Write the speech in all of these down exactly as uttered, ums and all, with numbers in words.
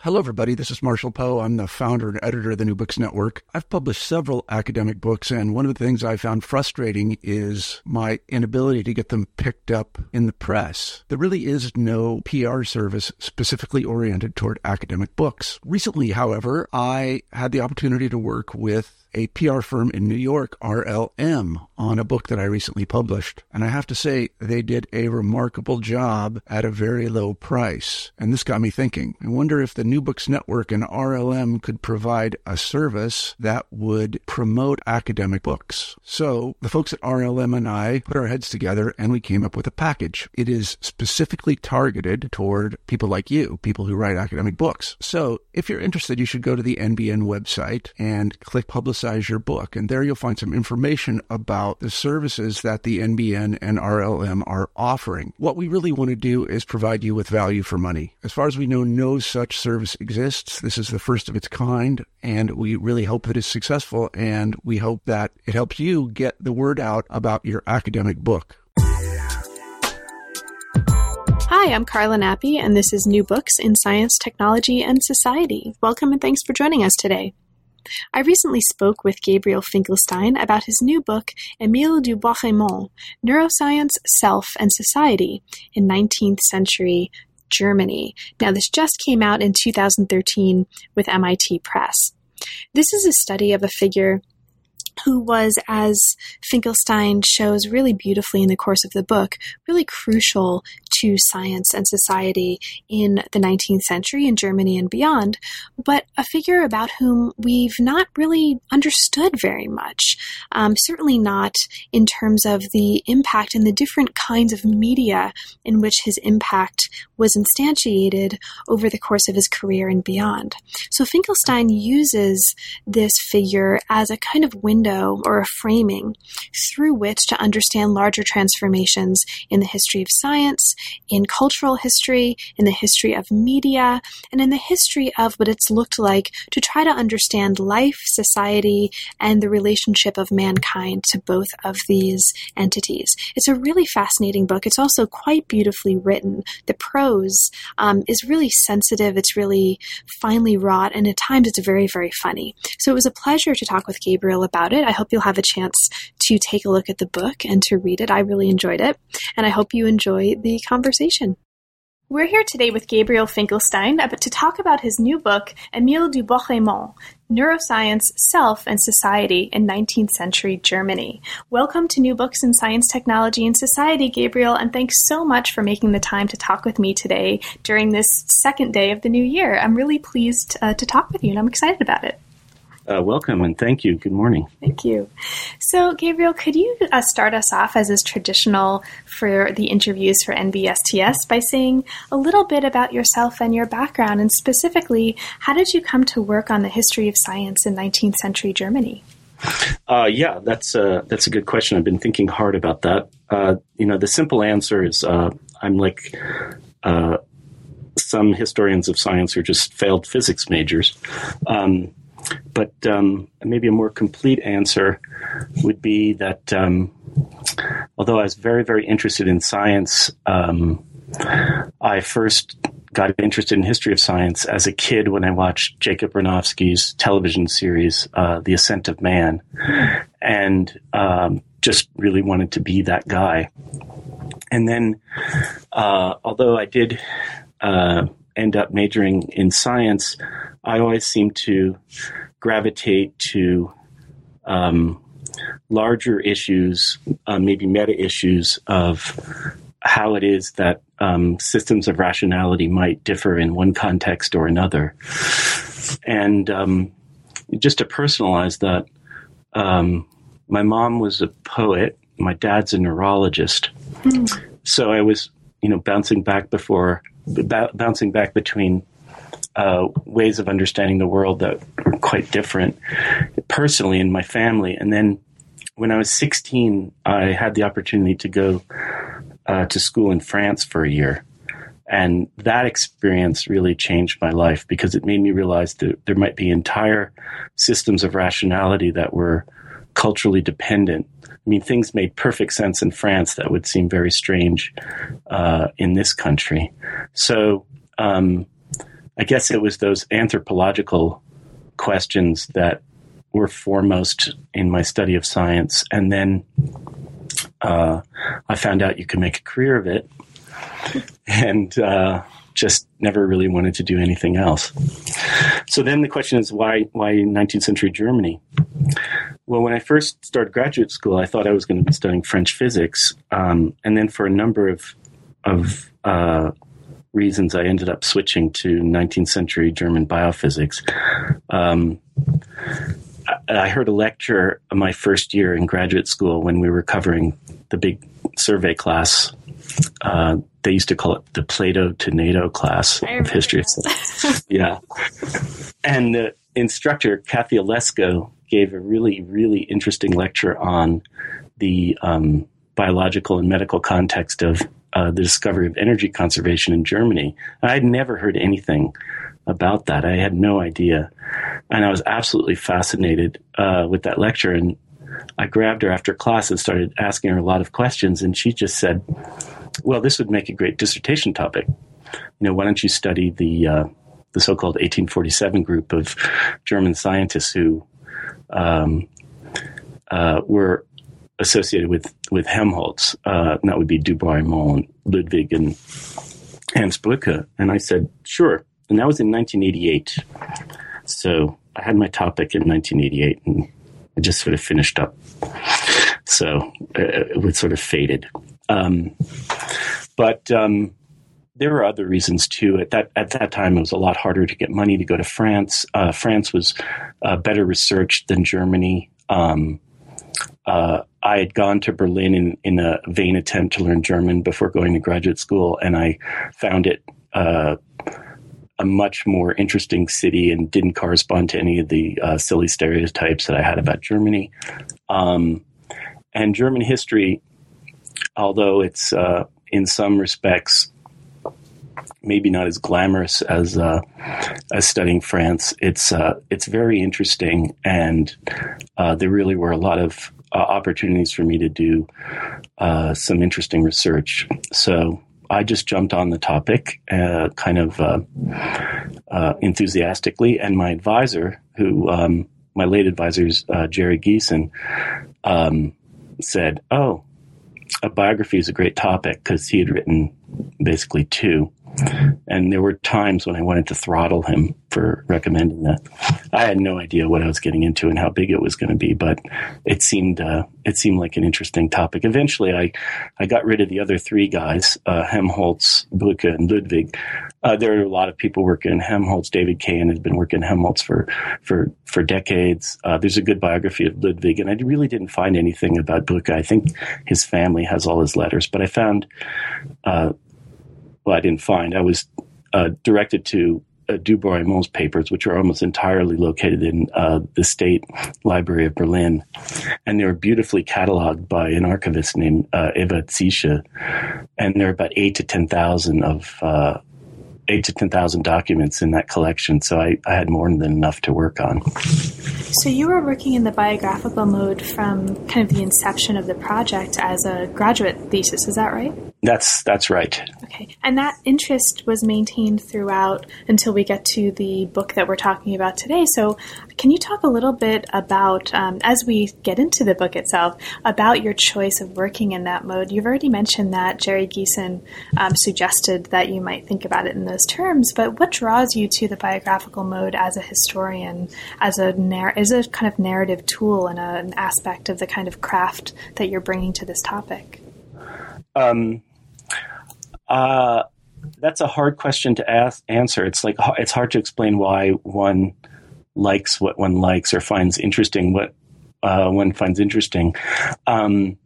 Hello, everybody. This is Marshall Poe. I'm the founder and editor of the New Books Network. I've published several academic books, and one of the things I found frustrating is my inability to get them picked up in the press. There really is no P R service specifically oriented toward academic books. Recently, however, I had the opportunity to work with a P R firm in New York, R L M, on a book that I recently published. And I have to say, they did a remarkable job at a very low price. And this got me thinking. I wonder if the New Books Network and R L M could provide a service that would promote academic books. So the folks at R L M and I put our heads together and we came up with a package. It is specifically targeted toward people like you, people who write academic books. So if you're interested, you should go to the N B N website and click Publicize your book. And there you'll find some information about the services that the N B N and R L M are offering. What we really want to do is provide you with value for money. As far as we know, no such service exists. This is the first of its kind, and we really hope that it's successful, and we hope that it helps you get the word out about your academic book. Hi, I'm Carla Nappi, and this is New Books in Science, Technology, and Society. Welcome and thanks for joining us today. I recently spoke with Gabriel Finkelstein about his new book, Émile du Bois-Reymond, Neuroscience, Self, and Society in nineteenth century Germany. Now, this just came out in two thousand thirteen with M I T Press. This is a study of a figure who was, as Finkelstein shows really beautifully in the course of the book, really crucial to science and society in the nineteenth century in Germany and beyond, but a figure about whom we've not really understood very much, um, certainly not in terms of the impact and the different kinds of media in which his impact was instantiated over the course of his career and beyond. So Finkelstein uses this figure as a kind of window or a framing through which to understand larger transformations in the history of science, in cultural history, in the history of media, and in the history of what it's looked like to try to understand life, society, and the relationship of mankind to both of these entities. It's a really fascinating book. It's also quite beautifully written. The prose um, is really sensitive. It's really finely wrought, and at times it's very, very funny. So it was a pleasure to talk with Gabriel about it. I hope you'll have a chance to take a look at the book and to read it. I really enjoyed it, and I hope you enjoy the conversation. We're here today with Gabriel Finkelstein to talk about his new book, Émile du Bois-Reymond, Neuroscience, Self, and Society in nineteenth century Germany. Welcome to New Books in Science, Technology, and Society, Gabriel, and thanks so much for making the time to talk with me today during this second day of the new year. I'm really pleased uh, to talk with you, and I'm excited about it. Uh, welcome and thank you. Good morning. Thank you. So, Gabriel, could you uh, start us off, as is traditional for the interviews for N B S T S, by saying a little bit about yourself and your background, and specifically, how did you come to work on the history of science in nineteenth century Germany? Uh, yeah, that's a, that's a good question. I've been thinking hard about that. Uh, you know, the simple answer is uh, I'm like uh, some historians of science who are just failed physics majors. Um, But um, maybe a more complete answer would be that um, although I was very, very interested in science, um, I first got interested in history of science as a kid when I watched Jacob Bronowski's television series, uh, The Ascent of Man, and um, just really wanted to be that guy. And then, uh, although I did uh, end up majoring in science, I always seem to gravitate to um, larger issues, uh, maybe meta issues of how it is that um, systems of rationality might differ in one context or another. And um, just to personalize that, um, my mom was a poet. My dad's a neurologist. Mm. So I was, you know, bouncing back before, b- bouncing back between Uh, ways of understanding the world that were quite different personally in my family. And then when I was sixteen, I had the opportunity to go uh, to school in France for a year. And that experience really changed my life because it made me realize that there might be entire systems of rationality that were culturally dependent. I mean, things made perfect sense in France that would seem very strange uh, in this country. So, um, I guess it was those anthropological questions that were foremost in my study of science. And then uh, I found out you could make a career of it, and uh, just never really wanted to do anything else. So then the question is, why why nineteenth century Germany? Well, when I first started graduate school, I thought I was going to be studying French physics. Um, and then for a number of, of uh, reasons, I ended up switching to nineteenth century German biophysics. Um, I, I heard a lecture my first year in graduate school when we were covering the big survey class. Uh, they used to call it the Plato to NATO class of history of science. Yeah. And the instructor, Kathy Olesko, gave a really, really interesting lecture on the um, biological and medical context of uh, the discovery of energy conservation in Germany. I had never heard anything about that. I had no idea. And I was absolutely fascinated uh, with that lecture. And I grabbed her after class and started asking her a lot of questions. And she just said, well, this would make a great dissertation topic. You know, why don't you study the uh, the so-called eighteen forty-seven group of German scientists who um, uh, were associated with, with Helmholtz. Uh, and that would be Du Bois-Reymond and Ludwig and Hans Brücke. And I said, sure. And that was in nineteen eighty-eight. So I had my topic in nineteen eighty-eight, and I just sort of finished up. So uh, it sort of faded. Um, but um, there were other reasons too. At that at that time, it was a lot harder to get money to go to France. Uh, France was uh, better researched than Germany. Um, uh, I had gone to Berlin in, in a vain attempt to learn German before going to graduate school, and I found it uh, a much more interesting city and didn't correspond to any of the uh, silly stereotypes that I had about Germany. Um, and German history, although it's uh, in some respects maybe not as glamorous as uh, as studying France, it's uh, it's very interesting, and uh, there really were a lot of uh, opportunities for me to do uh, some interesting research. So I just jumped on the topic, uh, kind of uh, uh, enthusiastically, and my advisor, who um, my late advisor is uh, Jerry Geeson, um, said, "Oh, a biography is a great topic," because he had written basically two. And there were times when I wanted to throttle him for recommending that. I had no idea what I was getting into and how big it was going to be, but it seemed uh, it seemed like an interesting topic. Eventually, I, I got rid of the other three guys, uh, Helmholtz, Brücke, and Ludwig. Uh, there are a lot of people working in Helmholtz. David Cahan has been working in Helmholtz for for for decades. Uh, there's a good biography of Ludwig, and I really didn't find anything about Brücke. I think his family has all his letters, but I found. Uh, Well, I didn't find. I was uh, directed to uh, Du Bois-Reymond's papers, which are almost entirely located in uh, the State Library of Berlin. And they were beautifully cataloged by an archivist named uh, Eva Ziesche. And there are about eight to ten thousand of uh, eight to ten thousand documents in that collection. So I, I had more than enough to work on. So you were working in the biographical mode from kind of the inception of the project as a graduate thesis, is that right? That's that's right. Okay. And that interest was maintained throughout until we get to the book that we're talking about today. So can you talk a little bit about, um, as we get into the book itself, about your choice of working in that mode? You've already mentioned that Jerry Geeson um, suggested that you might think about it in those terms, but what draws you to the biographical mode as a historian, as a narr- as a kind of narrative tool and a, an aspect of the kind of craft that you're bringing to this topic? Um. Uh, that's a hard question to ask, answer. It's like, it's hard to explain why one likes what one likes or finds interesting what uh, one finds interesting. Um,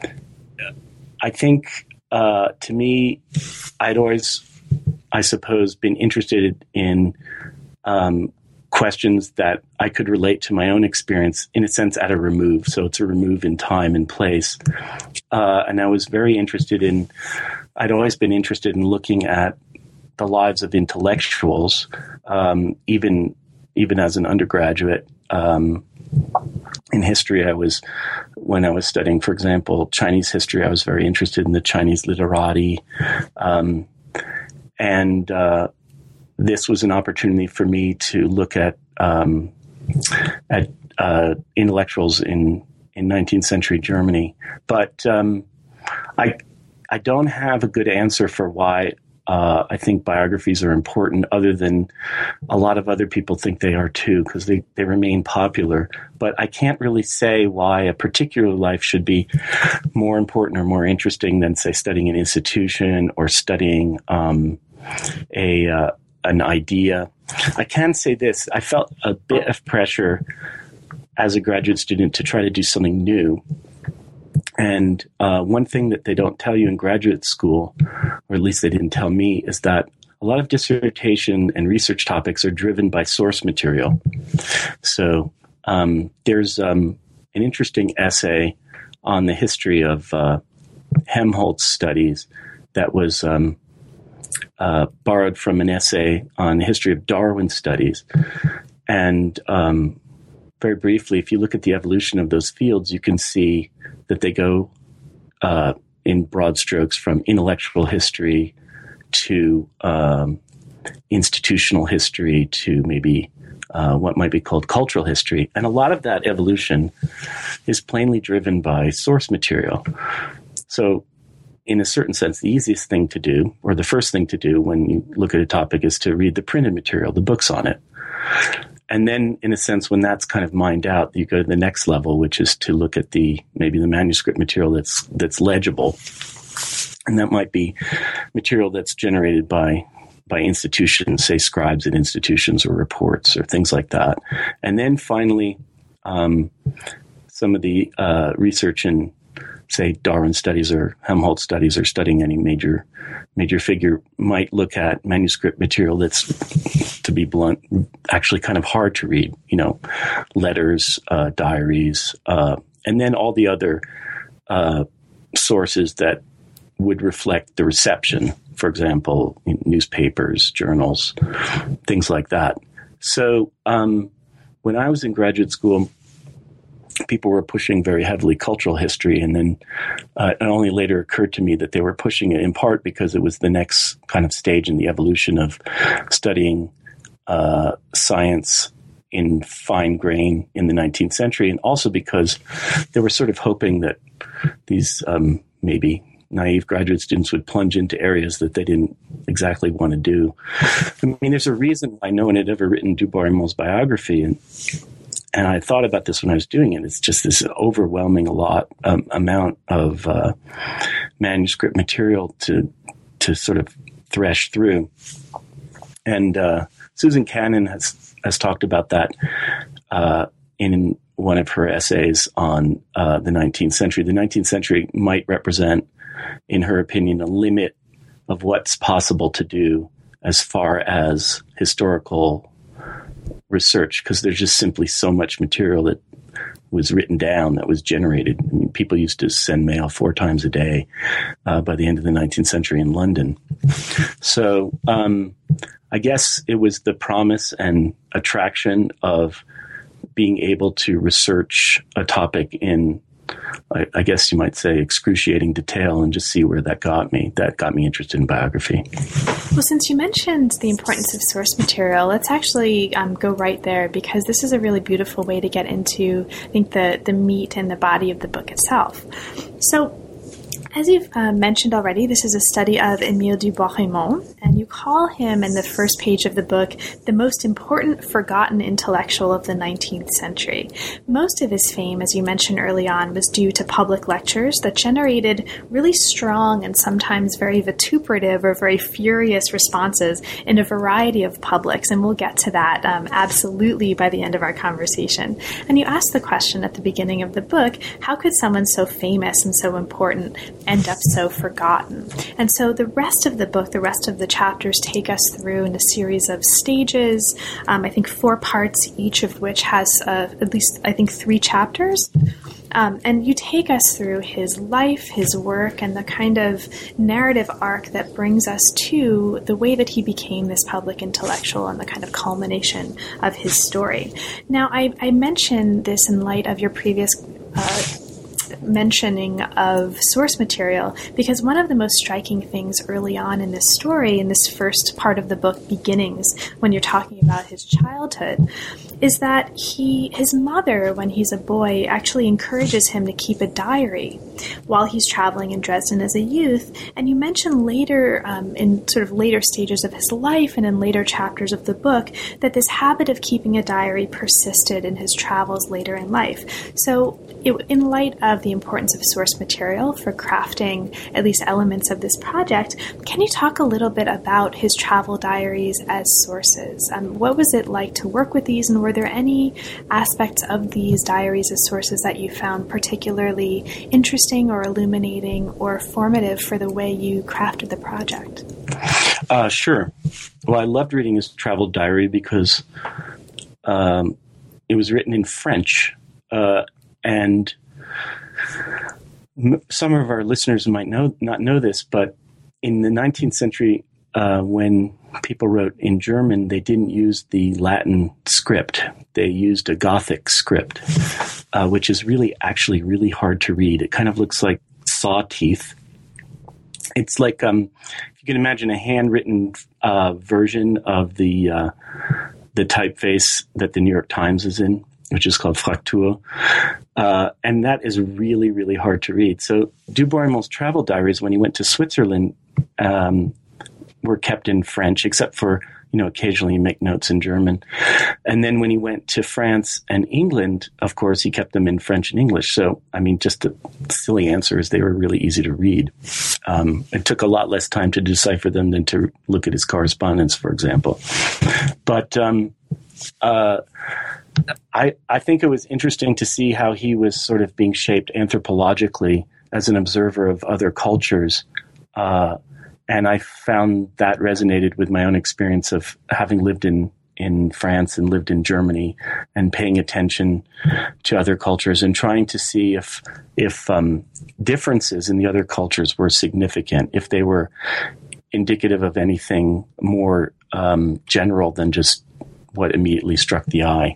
I think, uh, to me, I'd always, I suppose, been interested in um, questions that I could relate to my own experience, in a sense, at a remove. So it's a remove in time and place. Uh, and I was very interested in, I'd always been interested in looking at the lives of intellectuals, um, even even as an undergraduate. Um, in history, I was, when I was studying, for example, Chinese history, I was very interested in the Chinese literati. Um, and uh, this was an opportunity for me to look at um, at uh, intellectuals in, in nineteenth century Germany. But um, I I don't have a good answer for why uh, I think biographies are important, other than a lot of other people think they are too, because they, they remain popular. But I can't really say why a particular life should be more important or more interesting than, say, studying an institution or studying um, a uh, an idea. I can say this. I felt a bit of pressure as a graduate student to try to do something new. And uh, one thing that they don't tell you in graduate school, or at least they didn't tell me, is that a lot of dissertation and research topics are driven by source material. So um, there's um, an interesting essay on the history of uh, Helmholtz studies that was um, uh, borrowed from an essay on the history of Darwin studies. And um, very briefly, if you look at the evolution of those fields, you can see that they go uh, in broad strokes from intellectual history to um, institutional history to maybe uh, what might be called cultural history. And a lot of that evolution is plainly driven by source material. So in a certain sense, the easiest thing to do, or the first thing to do when you look at a topic, is to read the printed material, the books on it. And then, in a sense, when that's kind of mined out, you go to the next level, which is to look at the maybe the manuscript material that's that's legible, and that might be material that's generated by by institutions, say scribes at institutions or reports or things like that. And then finally, um, some of the uh, research in, say, Darwin studies or Helmholtz studies, or studying any major major figure, might look at manuscript material that's, to be blunt, actually kind of hard to read, you know, letters, uh, diaries, uh, and then all the other uh, sources that would reflect the reception, for example, newspapers, journals, things like that. So um, when I was in graduate school, people were pushing very heavily cultural history, and then uh, it only later occurred to me that they were pushing it in part because it was the next kind of stage in the evolution of studying uh, science in fine grain in the nineteenth century, and also because they were sort of hoping that these um, maybe naive graduate students would plunge into areas that they didn't exactly want to do. I mean, there's a reason why no one had ever written Du Bois-Reymond's biography, and And I thought about this when I was doing it. It's just this overwhelming a lot um, amount of uh, manuscript material to to sort of thresh through. And uh, Susan Cannon has has talked about that uh, in one of her essays on uh, the nineteenth century. The nineteenth century might represent, in her opinion, a limit of what's possible to do as far as historical research, because there's just simply so much material that was written down, that was generated. I mean, people used to send mail four times a day uh, by the end of the nineteenth century in London. So um, I guess it was the promise and attraction of being able to research a topic in, I, I guess you might say, excruciating detail, and just see where that got me. That got me interested in biography. Well, since you mentioned the importance of source material, let's actually um, go right there, because this is a really beautiful way to get into, I think, the, the meat and the body of the book itself. So, as you've uh, mentioned already, this is a study of Émile du Bois-Reymond, and you call him in the first page of the book the most important forgotten intellectual of the nineteenth century. Most of his fame, as you mentioned early on, was due to public lectures that generated really strong and sometimes very vituperative or very furious responses in a variety of publics, and we'll get to that um, absolutely by the end of our conversation. And you ask the question at the beginning of the book, how could someone so famous and so important end up so forgotten? And so the rest of the book, the rest of the chapters take us through in a series of stages, um, I think four parts, each of which has uh, at least, I think, three chapters. Um, and you take us through his life, his work, and the kind of narrative arc that brings us to the way that he became this public intellectual and the kind of culmination of his story. Now, I, I mentioned this in light of your previous uh, mentioning of source material, because one of the most striking things early on in this story, in this first part of the book, Beginnings, when you're talking about his childhood, is that he, his mother, when he's a boy, actually encourages him to keep a diary while he's traveling in Dresden as a youth. And you mention later, um, in sort of later stages of his life and in later chapters of the book, that this habit of keeping a diary persisted in his travels later in life. So it, in light of the importance of source material for crafting at least elements of this project, can you talk a little bit about his travel diaries as sources? Um, what was it like to work with these, and were there any aspects of these diaries as sources that you found particularly interesting or illuminating or formative for the way you crafted the project? Uh, sure. Well, I loved reading his travel diary because um, it was written in French, uh, and m- some of our listeners might know not know this, but in the nineteenth century, uh, when people wrote in German, they didn't use the Latin script. They used a Gothic script, uh, which is really actually really hard to read. It kind of looks like saw teeth. It's like, um, if you can imagine a handwritten uh, version of the uh, the typeface that the New York Times is in, which is called Fraktur. Uh, and that is really, really hard to read. So Du Bois-Reymond's travel diaries, when he went to Switzerland, um, were kept in French, except for, you know, occasionally make notes in German. And then when he went to France and England, of course, he kept them in French and English. So, I mean, just a silly answer is they were really easy to read. Um, it took a lot less time to decipher them than to look at his correspondence, for example. But um, uh, I, I think it was interesting to see how he was sort of being shaped anthropologically as an observer of other cultures. Uh, And I found that resonated with my own experience of having lived in, in France and lived in Germany and paying attention to other cultures and trying to see if if um, differences in the other cultures were significant, if they were indicative of anything more um, general than just what immediately struck the eye.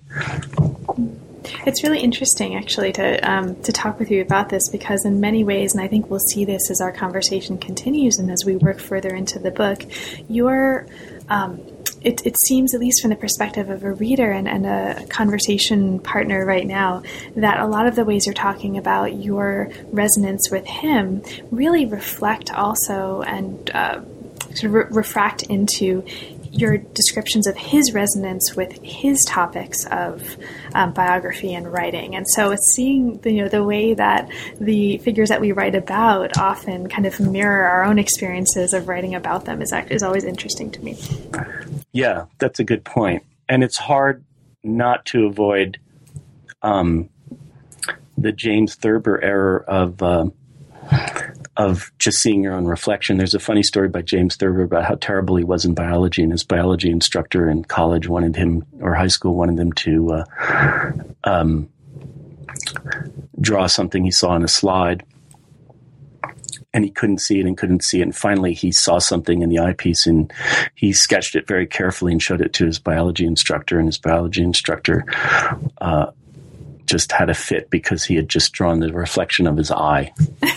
It's really interesting, actually, to um, to talk with you about this, because in many ways, and I think we'll see this as our conversation continues and as we work further into the book, your um, it, it seems, at least from the perspective of a reader and, and a conversation partner right now, that a lot of the ways you're talking about your resonance with him really reflect also and uh, sort of re- refract into your descriptions of his resonance with his topics of um, biography and writing. And so it's seeing the, you know, the way that the figures that we write about often kind of mirror our own experiences of writing about them is, is always interesting to me. Yeah, that's a good point. And it's hard not to avoid um, the James Thurber error of uh, of just seeing your own reflection. There's a funny story by James Thurber about how terrible he was in biology, and his biology instructor in college wanted him, or high school wanted him to uh, um, draw something he saw on a slide. And he couldn't see it and couldn't see it. And finally he saw something in the eyepiece and he sketched it very carefully and showed it to his biology instructor. And his biology instructor uh, just had a fit because he had just drawn the reflection of his eye.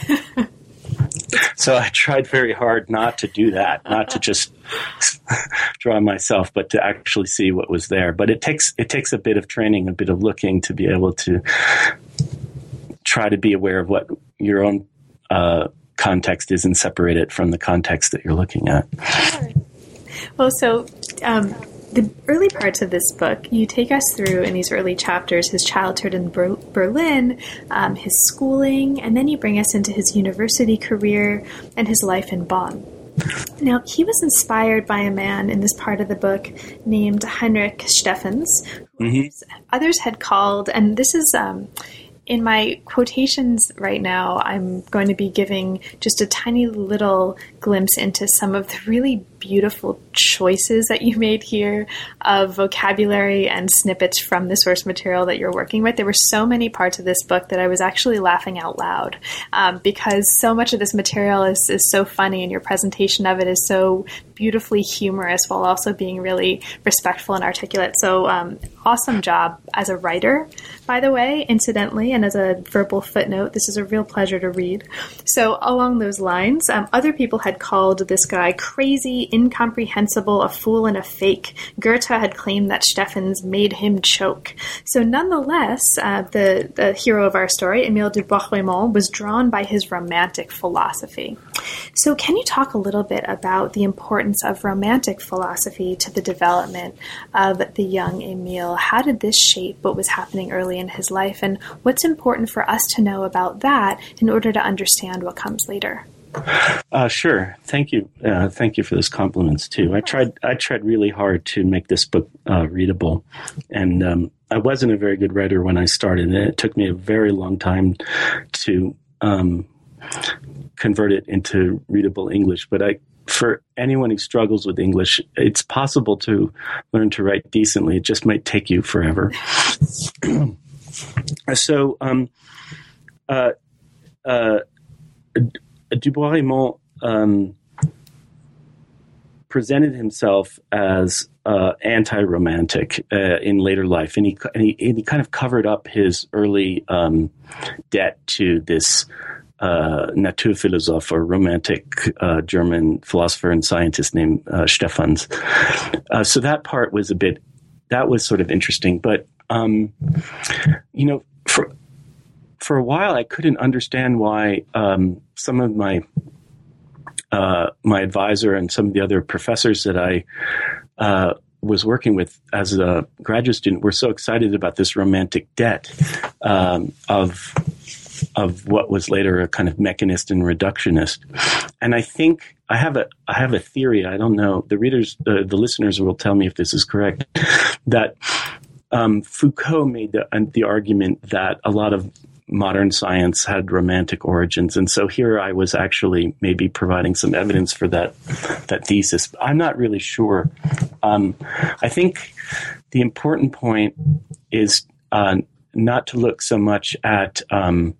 So I tried very hard not to do that, not to just draw myself, but to actually see what was there. But it takes it takes a bit of training, a bit of looking to be able to try to be aware of what your own uh, context is and separate it from the context that you're looking at. Sure. Well, so um, the early parts of this book, you take us through in these early chapters his childhood in Ber- Berlin, um, his schooling, and then you bring us into his university career and his life in Bonn. Now, he was inspired by a man in this part of the book named Heinrich Steffens, who mm-hmm. others had called, and this is... Um, in my quotations right now, I'm going to be giving just a tiny little glimpse into some of the really beautiful choices that you made here of vocabulary and snippets from the source material that you're working with. There were so many parts of this book that I was actually laughing out loud um, because so much of this material is, is so funny, and your presentation of it is so beautifully humorous while also being really respectful and articulate. So um, awesome job as a writer, by the way, incidentally, and as a verbal footnote. This is a real pleasure to read. So along those lines, um, other people had called this guy crazy, incomprehensible, a fool and a fake. Goethe had claimed that Steffens made him choke. So nonetheless, uh, the, the hero of our story, Émile de Bois-Reymond, was drawn by his romantic philosophy. So can you talk a little bit about the importance of romantic philosophy to the development of the young Émile? How did this shape what was happening early in his life, and what's important for us to know about that in order to understand what comes later? Uh, sure. Thank you. Uh, thank you for those compliments too. I tried. I tried really hard to make this book uh, readable, and um, I wasn't a very good writer when I started. And it took me a very long time to um, convert it into readable English. But I, for anyone who struggles with English, it's possible to learn to write decently. It just might take you forever. so, um, uh, uh, Du Bois-Reymond um, presented himself as uh, anti-romantic uh, in later life, and he, and he and he kind of covered up his early um, debt to this uh, Naturphilosoph, or romantic uh, German philosopher and scientist named uh, Steffens. Uh, so that part was a bit, that was sort of interesting, but um, you know, for. For a while, I couldn't understand why um, some of my uh, my advisor and some of the other professors that I uh, was working with as a graduate student were so excited about this romantic debt um, of of what was later a kind of mechanist and reductionist. And I think I have a I have a theory. I don't know. The readers, uh, the listeners will tell me if this is correct. That um, Foucault made the the argument that a lot of modern science had romantic origins. And so here I was actually maybe providing some evidence for that, that thesis. I'm not really sure. Um, I think the important point is uh, not to look so much at um,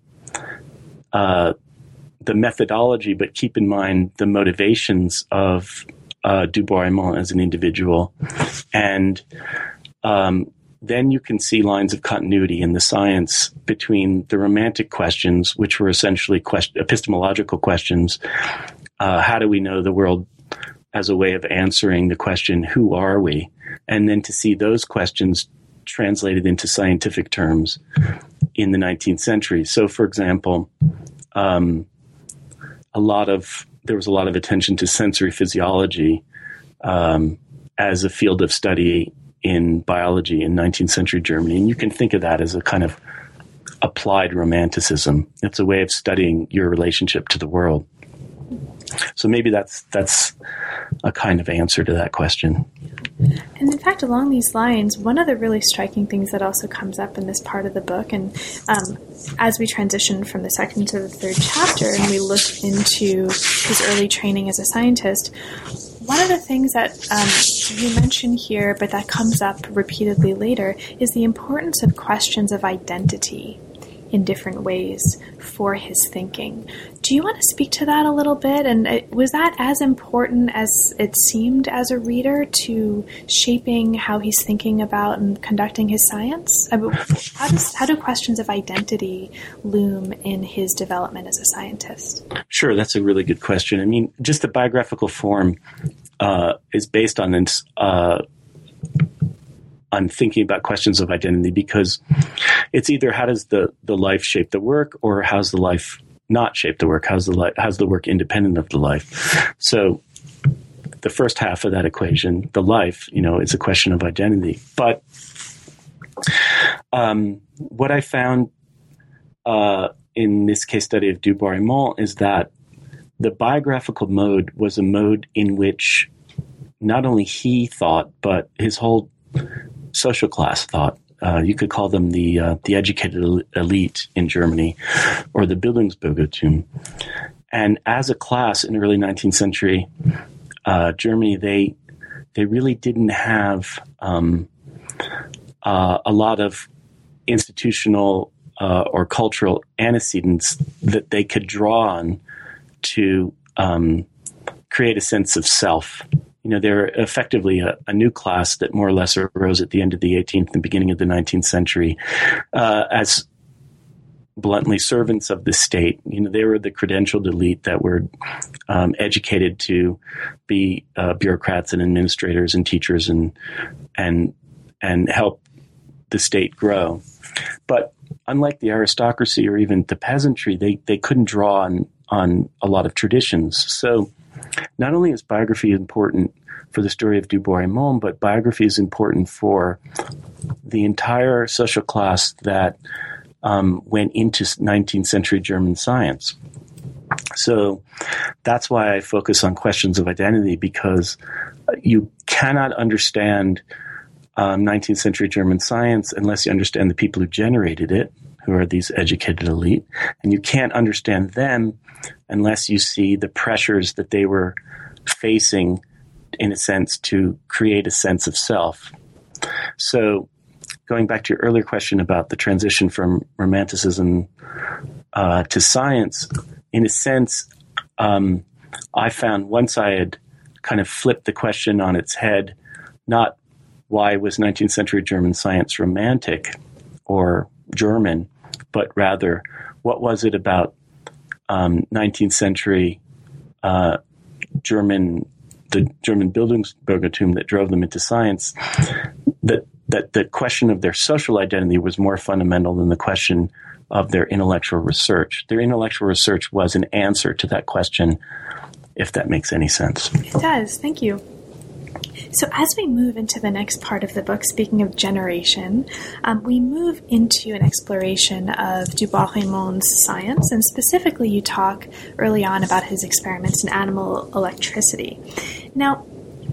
uh, the methodology, but keep in mind the motivations of uh, Du Bois-Reymond as an individual. And um, then you can see lines of continuity in the science between the romantic questions, which were essentially quest- epistemological questions. Uh, how do we know the world, as a way of answering the question, who are we? And then to see those questions translated into scientific terms in the nineteenth century. So, for example, um, a lot of there was a lot of attention to sensory physiology um, as a field of study in biology in nineteenth century Germany. And you can think of that as a kind of applied romanticism. It's a way of studying your relationship to the world. So maybe that's that's a kind of answer to that question. And in fact, along these lines, one of the really striking things that also comes up in this part of the book, and um, as we transition from the second to the third chapter and we look into his early training as a scientist, one of the things that um, you mention here, but that comes up repeatedly later, is the importance of questions of identity in different ways for his thinking. Do you want to speak to that a little bit? And uh, was that as important as it seemed as a reader to shaping how he's thinking about and conducting his science? I mean, how, does, how do questions of identity loom in his development as a scientist? Sure, that's a really good question. I mean, just the biographical form uh, is based on this, uh, on thinking about questions of identity, because it's either how does the, the life shape the work, or how's the life not shape the work? How's the life, how's the work independent of the life? So the first half of that equation, the life, you know, is a question of identity. But um, what I found uh, in this case study of Du Bois-Reymond is that the biographical mode was a mode in which not only he thought, but his whole social class thought. Uh, you could call them the uh, the educated elite in Germany, or the Bildungsbürgertum. And as a class in the early nineteenth century, uh, Germany, they they really didn't have um, uh, a lot of institutional uh, or cultural antecedents that they could draw on to um, create a sense of self. You know, they're effectively a, a new class that more or less arose at the end of the eighteenth and beginning of the nineteenth century uh, as bluntly servants of the state. You know, they were the credentialed elite that were um, educated to be uh, bureaucrats and administrators and teachers and and and help the state grow. But unlike the aristocracy or even the peasantry, they they couldn't draw on on a lot of traditions. So not only is biography important for the story of Du Bois-Reymond, but biography is important for the entire social class that um, went into nineteenth century German science. So that's why I focus on questions of identity, because you cannot understand um, nineteenth century German science unless you understand the people who generated it, who are these educated elite. And you can't understand them unless you see the pressures that they were facing, in a sense, to create a sense of self. So going back to your earlier question about the transition from romanticism uh, to science, in a sense, um, I found once I had kind of flipped the question on its head, not why was nineteenth century German science romantic or German, but rather what was it about um, nineteenth century uh, German, the German Bildungsbürgertum that drove them into science, that that the question of their social identity was more fundamental than the question of their intellectual research. Their intellectual research was an answer to that question, if that makes any sense. It does. Thank you. So as we move into the next part of the book, speaking of generation, um, we move into an exploration of Du Bois-Reymond's science, and specifically you talk early on about his experiments in animal electricity. Now,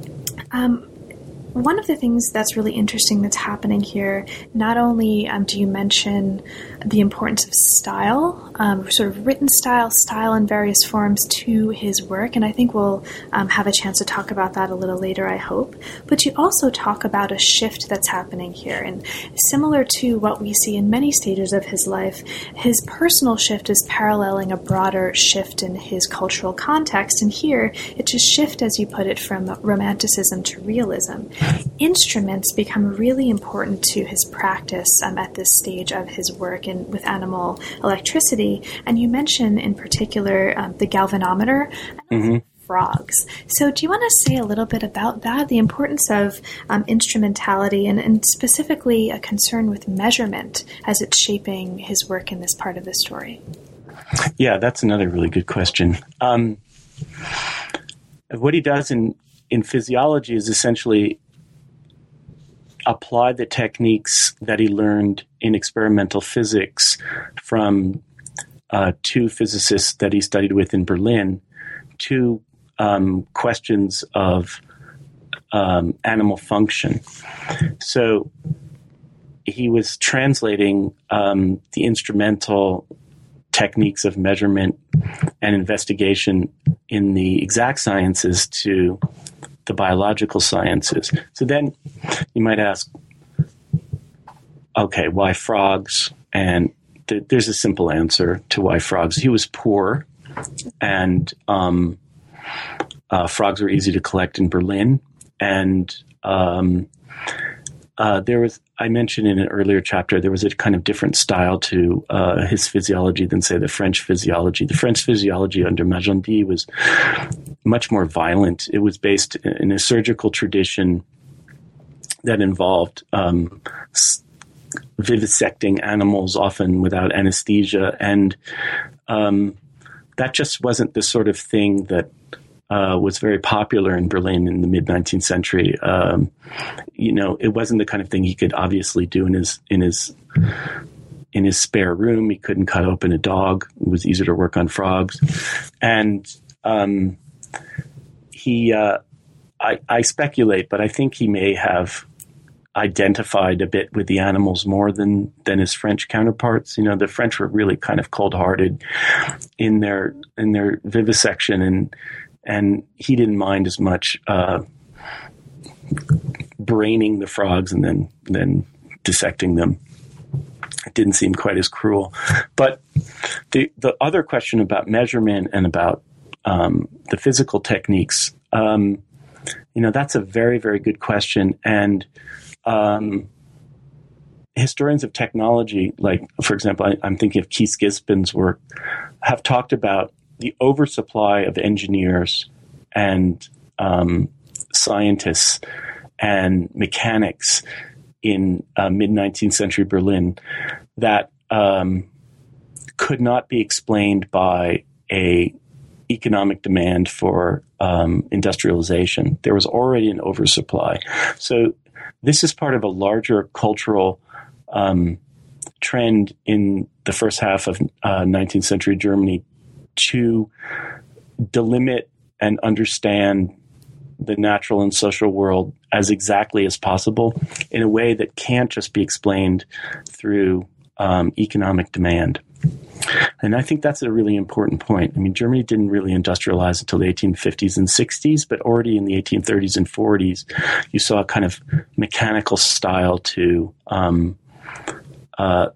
um, one of the things that's really interesting that's happening here, not only um, do you mention the importance of style, um, sort of written style, style in various forms to his work, and I think we'll um, have a chance to talk about that a little later, I hope, but you also talk about a shift that's happening here, and similar to what we see in many stages of his life, his personal shift is paralleling a broader shift in his cultural context, and here it's a shift, as you put it, from romanticism to realism. Instruments become really important to his practice um, at this stage of his work in, with animal electricity. And you mention in particular um, the galvanometer and mm-hmm. frogs. So do you want to say a little bit about that, the importance of um, instrumentality and, and specifically a concern with measurement as it's shaping his work in this part of the story? Yeah, that's another really good question. Um, what he does in, in physiology is essentially apply the techniques that he learned in experimental physics from uh, two physicists that he studied with in Berlin to um, questions of um, animal function. So he was translating um, the instrumental techniques of measurement and investigation in the exact sciences to the biological sciences. So then you might ask, okay, why frogs? And th- there's a simple answer to why frogs. He was poor, and um, uh, frogs were easy to collect in Berlin. And um, uh, there was, I mentioned in an earlier chapter, there was a kind of different style to uh, his physiology than, say, the French physiology. The French physiology under Magendie was much more violent. It was based in a surgical tradition that involved um, vivisecting animals, often without anesthesia. And um, that just wasn't the sort of thing that uh, was very popular in Berlin in the mid-nineteenth century. Um, you know, it wasn't the kind of thing he could obviously do in his in his in his spare room. He couldn't cut open a dog. It was easier to work on frogs. And um, he, uh, I, I speculate, but I think he may have identified a bit with the animals more than, than his French counterparts. You know, the French were really kind of cold-hearted in their in their vivisection and and he didn't mind as much uh, braining the frogs and then then dissecting them. It didn't seem quite as cruel. But the the other question about measurement and about um, the physical techniques, um, you know, that's a very, very good question. And um, historians of technology, like, for example, I, I'm thinking of Keith Gispen's work, have talked about the oversupply of engineers and um, scientists and mechanics in uh, mid-nineteenth century Berlin that um, could not be explained by a economic demand for um, industrialization. There was already an oversupply. So this is part of a larger cultural um, trend in the first half of uh, nineteenth century Germany to delimit and understand the natural and social world as exactly as possible in a way that can't just be explained through um, economic demand. And I think that's a really important point. I mean, Germany didn't really industrialize until the eighteen fifties and sixties, but already in the eighteen thirties and forties, you saw a kind of mechanical style to um, uh,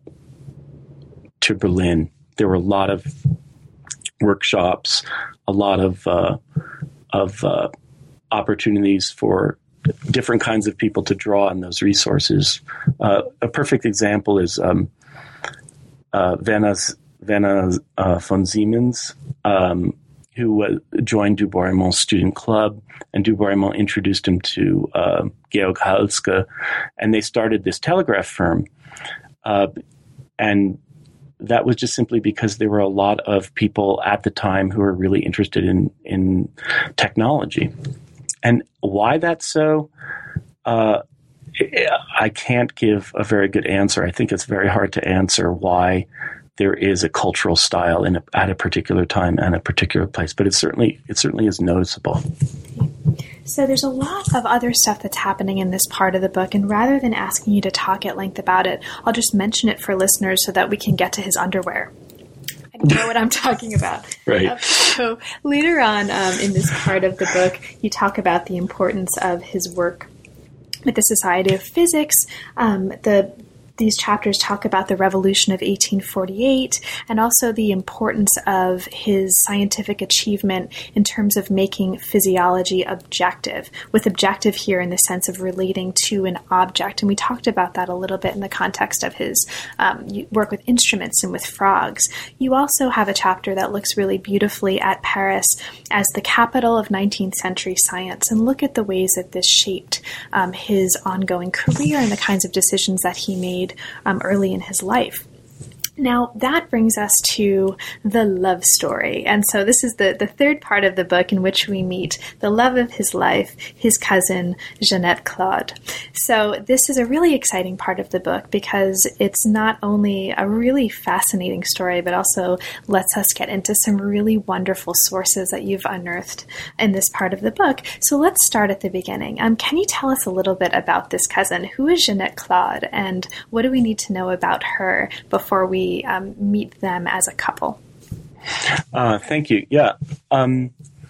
to Berlin. There were a lot of workshops, a lot of uh, of uh, opportunities for different kinds of people to draw on those resources. Uh, a perfect example is um, uh, Werner, Werner uh, von Siemens, um, who uh, joined Du Bois-Reymond's student club, and Du Bois-Reymond introduced him to uh, Georg Halske, and they started this telegraph firm. Uh, and that was just simply because there were a lot of people at the time who were really interested in, in technology. And why that's so, uh, I can't give a very good answer. I think it's very hard to answer why there is a cultural style in a, at a particular time and a particular place, but it certainly it certainly is noticeable. So there's a lot of other stuff that's happening in this part of the book, and rather than asking you to talk at length about it, I'll just mention it for listeners so that we can get to his underwear. I know what I'm talking about. Right. Um, so later on um, in this part of the book, you talk about the importance of his work with the Society of Physics. Um, the These chapters talk about the revolution of eighteen forty-eight and also the importance of his scientific achievement in terms of making physiology objective, with objective here in the sense of relating to an object. And we talked about that a little bit in the context of his um, work with instruments and with frogs. You also have a chapter that looks really beautifully at Paris as the capital of nineteenth century science, and look at the ways that this shaped um, his ongoing career and the kinds of decisions that he made Um, early in his life. Now, that brings us to the love story. And so this is the, the third part of the book in which we meet the love of his life, his cousin, Jeanette Claude. So this is a really exciting part of the book because it's not only a really fascinating story, but also lets us get into some really wonderful sources that you've unearthed in this part of the book. So let's start at the beginning. Um, can you tell us a little bit about this cousin? Who is Jeanette Claude, and what do we need to know about her before we Um, meet them as a couple? Uh, thank you. Yeah. Um,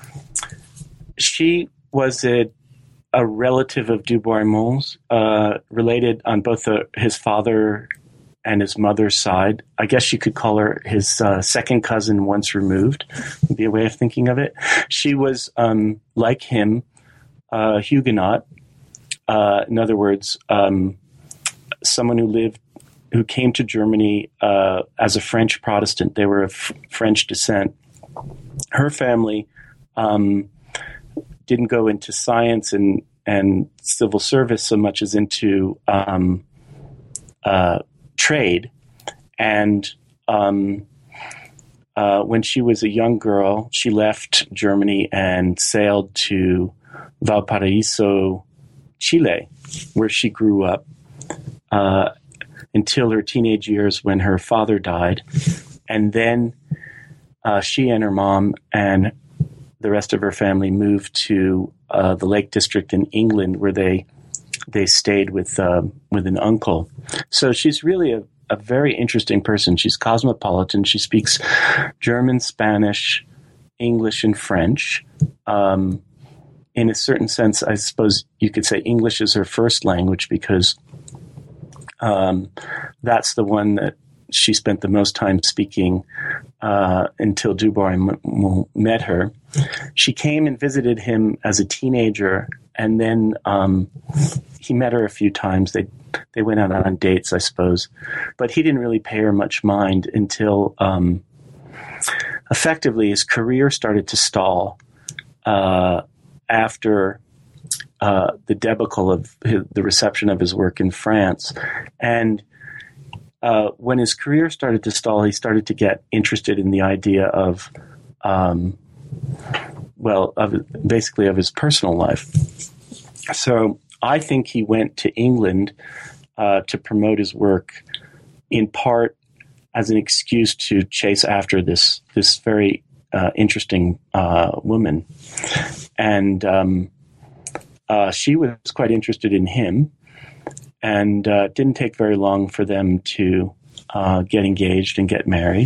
she was a, a relative of Du Bois-Reymond's, uh, related on both the, his father and his mother's side. I guess you could call her his uh, second cousin once removed, would be a way of thinking of it. She was, um, like him, uh, Huguenot. Uh, in other words, um, someone who lived who came to Germany uh, as a French Protestant. They were of f- French descent. Her family um, didn't go into science and, and civil service so much as into um, uh, trade. And um, uh, when she was a young girl, she left Germany and sailed to Valparaiso, Chile, where she grew up. Uh, until her teenage years when her father died. And then uh, she and her mom and the rest of her family moved to uh, the Lake District in England, where they they stayed with uh, with an uncle. So she's really a, a very interesting person. She's cosmopolitan. She speaks German, Spanish, English and French. Um, in a certain sense, I suppose you could say English is her first language because um, that's the one that she spent the most time speaking uh, until Du Bois m- m- met her. She came and visited him as a teenager, and then um, he met her a few times. They they went out on dates, I suppose, but he didn't really pay her much mind until um, effectively his career started to stall uh, after uh, the debacle of his, the reception of his work in France, and Uh, when his career started to stall, he started to get interested in the idea of, um, well, of basically of his personal life. So I think he went to England uh, to promote his work, in part as an excuse to chase after this this very uh, interesting uh, woman, and um, uh, she was quite interested in him. And uh, it didn't take very long for them to uh, get engaged and get married.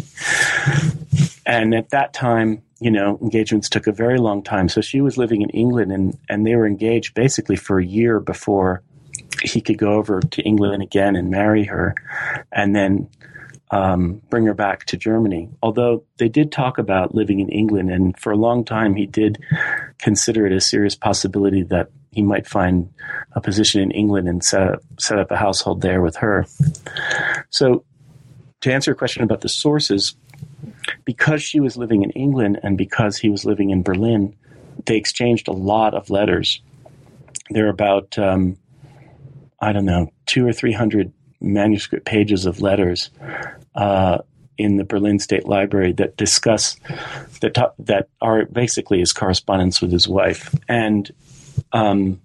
And at that time, you know, engagements took a very long time. So she was living in England, and, and they were engaged basically for a year before he could go over to England again and marry her and then um, bring her back to Germany. Although they did talk about living in England, and for a long time he did consider it a serious possibility that he might find a position in England and set up, set up a household there with her. So to answer your question about the sources, because she was living in England and because he was living in Berlin, they exchanged a lot of letters. There are about, um, I don't know, two or three hundred manuscript pages of letters uh, in the Berlin State Library that discuss, that, that are basically his correspondence with his wife. And Um,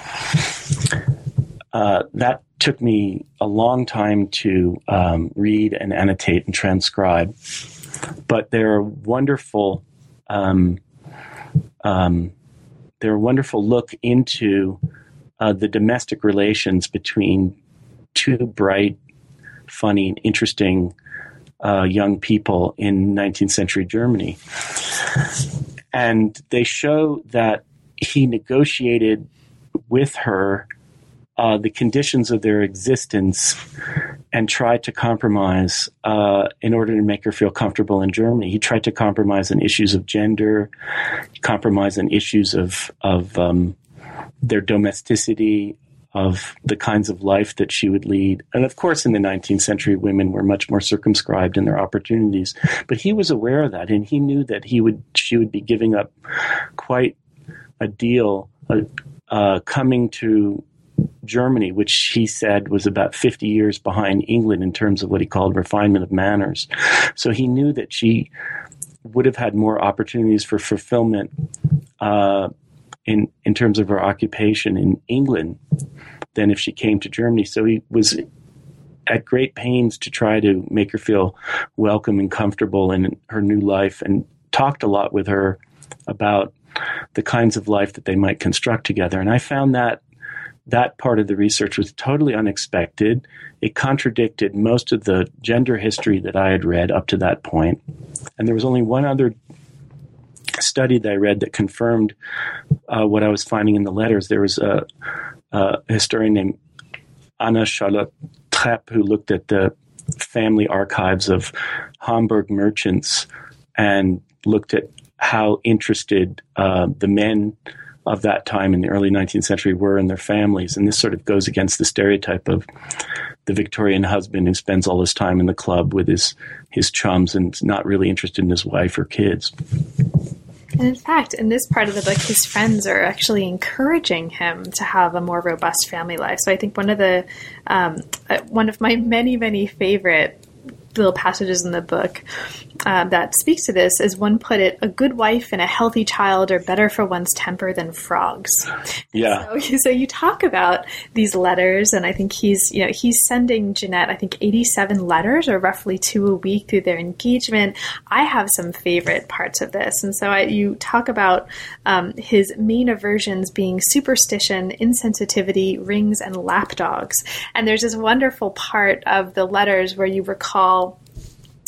uh, that took me a long time to um, read and annotate and transcribe. But they're wonderful. Um, um, they're a wonderful look into uh, the domestic relations between two bright, funny, and interesting uh, young people in nineteenth century Germany, and they show that he negotiated with her uh, the conditions of their existence and tried to compromise uh, in order to make her feel comfortable in Germany. He tried to compromise on issues of gender, compromise on issues of, of um, their domesticity, of the kinds of life that she would lead. And of course, in the nineteenth century, women were much more circumscribed in their opportunities. But he was aware of that, and he knew that he would she would be giving up quite a deal uh, uh, coming to Germany, which he said was about fifty years behind England in terms of what he called refinement of manners. So he knew that she would have had more opportunities for fulfillment uh, in, in terms of her occupation in England than if she came to Germany. So he was at great pains to try to make her feel welcome and comfortable in her new life, and talked a lot with her about the kinds of life that they might construct together. And I found that that part of the research was totally unexpected. It contradicted most of the gender history that I had read up to that point. And there was only one other study that I read that confirmed uh, what I was finding in the letters. There was a, a historian named Anna Charlotte Trepp who looked at the family archives of Hamburg merchants and looked at how interested uh, the men of that time in the early nineteenth century were in their families. And this sort of goes against the stereotype of the Victorian husband who spends all his time in the club with his, his chums and is not really interested in his wife or kids. And in fact, in this part of the book, his friends are actually encouraging him to have a more robust family life. So I think one of the um, uh, one of my many, many favorite little passages in the book uh, that speaks to this, as one put it, a good wife and a healthy child are better for one's temper than frogs. Yeah. So, so you talk about these letters, and I think he's, you know, he's sending Jeanette, I think eighty-seven letters, or roughly two a week through their engagement. I have some favorite parts of this. And so I, you talk about um, his main aversions being superstition, insensitivity, rings, and lapdogs. And there's this wonderful part of the letters where you recall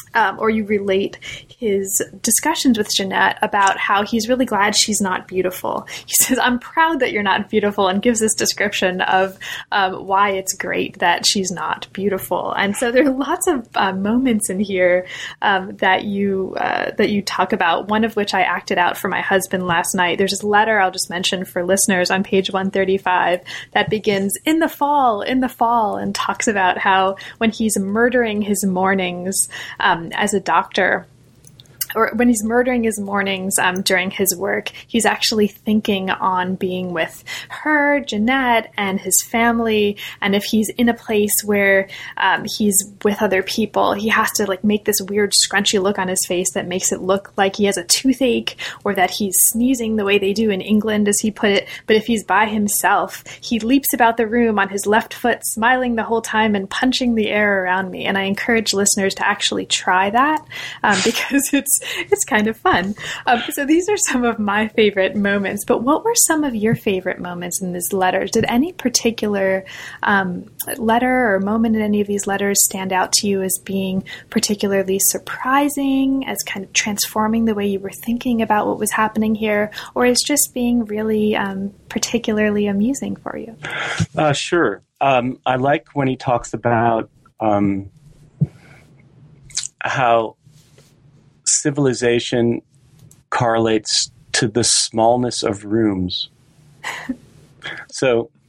um, or you relate his discussions with Jeanette about how he's really glad she's not beautiful. He says, "I'm proud that you're not beautiful," and gives this description of um, why it's great that she's not beautiful. And so there are lots of uh, moments in here um, that you uh, that you talk about, one of which I acted out for my husband last night. There's this letter I'll just mention for listeners on page one thirty-five that begins, "In the fall, in the fall," and talks about how when he's murdering his mornings um, as a doctor, or when he's murdering his mornings um, during his work, he's actually thinking on being with her, Jeanette, and his family. And if he's in a place where um, he's with other people, he has to like make this weird scrunchy look on his face that makes it look like he has a toothache, or that he's sneezing the way they do in England, as he put it. But if he's by himself, he leaps about the room on his left foot, smiling the whole time and punching the air around me. And I encourage listeners to actually try that um, because it's It's kind of fun. Um, so these are some of my favorite moments, but what were some of your favorite moments in these letters? Did any particular um, letter or moment in any of these letters stand out to you as being particularly surprising, as kind of transforming the way you were thinking about what was happening here, or as just being really um, particularly amusing for you? Uh, sure. Um, I like when he talks about um, how civilization correlates to the smallness of rooms. So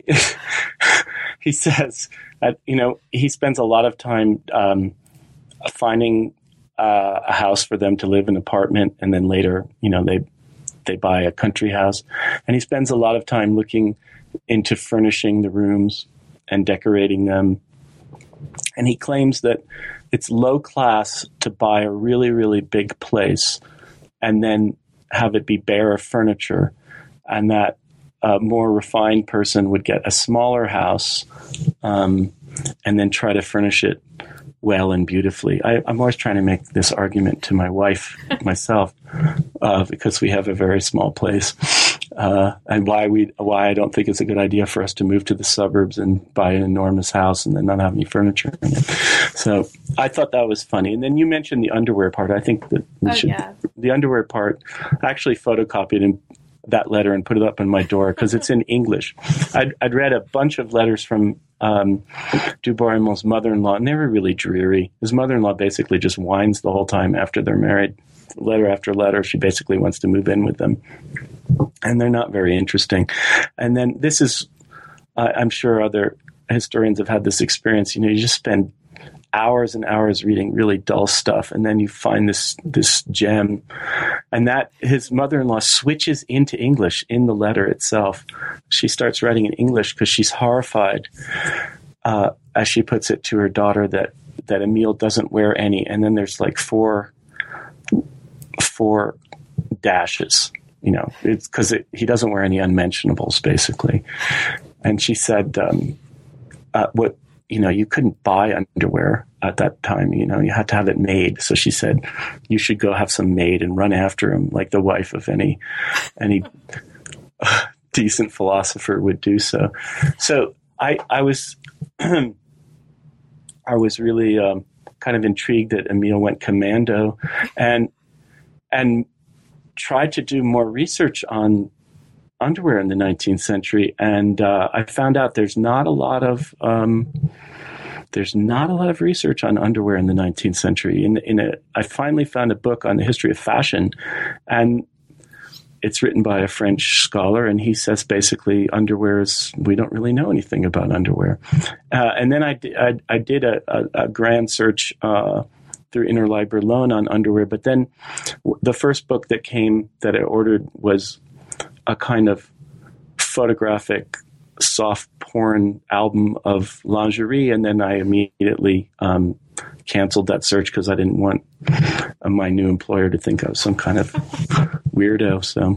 he says that, you know, he spends a lot of time um, finding uh, a house for them to live, an apartment, and then later, you know, they they buy a country house. And he spends a lot of time looking into furnishing the rooms and decorating them. And he claims that it's low class to buy a really, really big place and then have it be bare of furniture, and that a more refined person would get a smaller house um, and then try to furnish it well and beautifully. I, I'm always trying to make this argument to my wife, myself, uh, because we have a very small place, uh, and why we why I don't think it's a good idea for us to move to the suburbs and buy an enormous house and then not have any furniture in it. So I thought that was funny. And then you mentioned the underwear part. I think that we oh, should yeah. the underwear part. I actually photocopied and that letter and put it up on my door because it's in English. I'd, I'd read a bunch of letters from um, Du Bois-Reymond's mother-in-law, and they were really dreary. His mother-in-law basically just whines the whole time after they're married. Letter after letter, she basically wants to move in with them. And they're not very interesting. And then this is, uh, I'm sure other historians have had this experience. You know, you just spend hours and hours reading really dull stuff, and then you find this this gem, and that his mother-in-law switches into English in the letter itself. She starts writing in English because she's horrified, uh, as she puts it to her daughter, that that Emile doesn't wear any, and then there's like four four dashes. You know, it's because it, he doesn't wear any unmentionables, basically. And she said, um, uh, "What?" You know, you couldn't buy underwear at that time. You know, you had to have it made. So she said, you should go have some made and run after him like the wife of any any decent philosopher would do so. So I, I was I was really um, kind of intrigued that Emile went commando and and tried to do more research on underwear in the nineteenth century, and uh, I found out there's not a lot of um, there's not a lot of research on underwear in the nineteenth century. In, in a, I finally found a book on the history of fashion, and it's written by a French scholar, and he says basically underwear is, we don't really know anything about underwear. Uh, and then I, I, I did a, a, a grand search uh, through Interlibrary Loan on underwear, but then w- the first book that came that I ordered was a kind of photographic soft porn album of lingerie, and then I immediately um, canceled that search because I didn't want uh, my new employer to think I was some kind of weirdo. So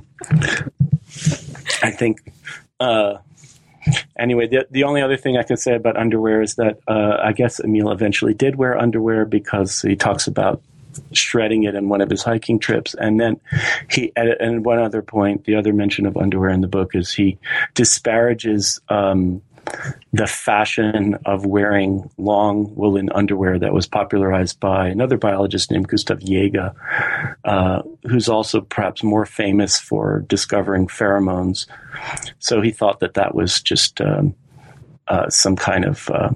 I think uh, anyway, the, the only other thing I can say about underwear is that uh, I guess Emile eventually did wear underwear because he talks about shredding it in one of his hiking trips. And then he, and one other point, the other mention of underwear in the book is he disparages um, the fashion of wearing long woolen underwear that was popularized by another biologist named Gustav Jaeger, uh, who's also perhaps more famous for discovering pheromones. So he thought that that was just um, uh, some kind of uh,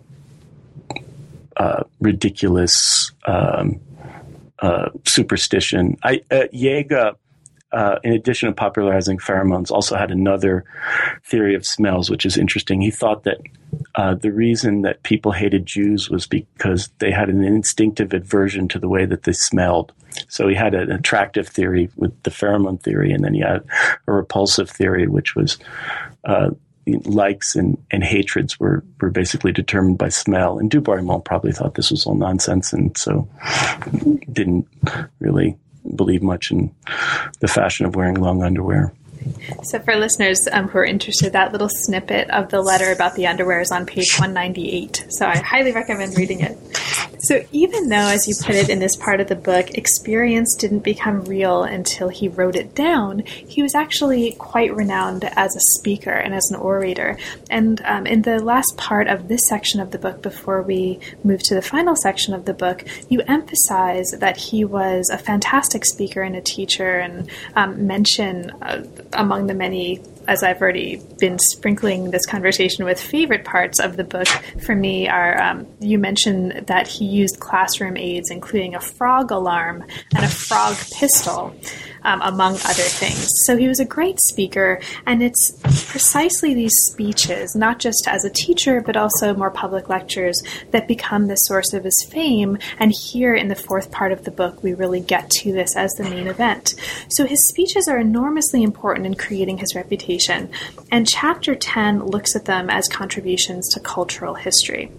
uh, ridiculous um, uh, superstition. I, uh, Jaeger, Uh, in addition to popularizing pheromones, also had another theory of smells, which is interesting. He thought that uh, the reason that people hated Jews was because they had an instinctive aversion to the way that they smelled. So he had an attractive theory with the pheromone theory, and then he had a repulsive theory, which was uh, likes and, and hatreds were, were basically determined by smell. And du Bois-Reymond probably thought this was all nonsense, and so didn't really believe much in the fashion of wearing long underwear. So for listeners um, who are interested, that little snippet of the letter about the underwear is on page one ninety-eight. So I highly recommend reading it. So even though, as you put it in this part of the book, experience didn't become real until he wrote it down, he was actually quite renowned as a speaker and as an orator. And um, in the last part of this section of the book, before we move to the final section of the book, you emphasize that he was a fantastic speaker and a teacher, and um, mention uh, among the many, as I've already been sprinkling this conversation with, favorite parts of the book for me are, um, you mentioned that he used classroom aids, including a frog alarm and a frog pistol, um, among other things. So he was a great speaker, and it's precisely these speeches, not just as a teacher, but also more public lectures, that become the source of his fame. And here in the fourth part of the book, we really get to this as the main event. So his speeches are enormously important in creating his reputation, and chapter ten looks at them as contributions to cultural history.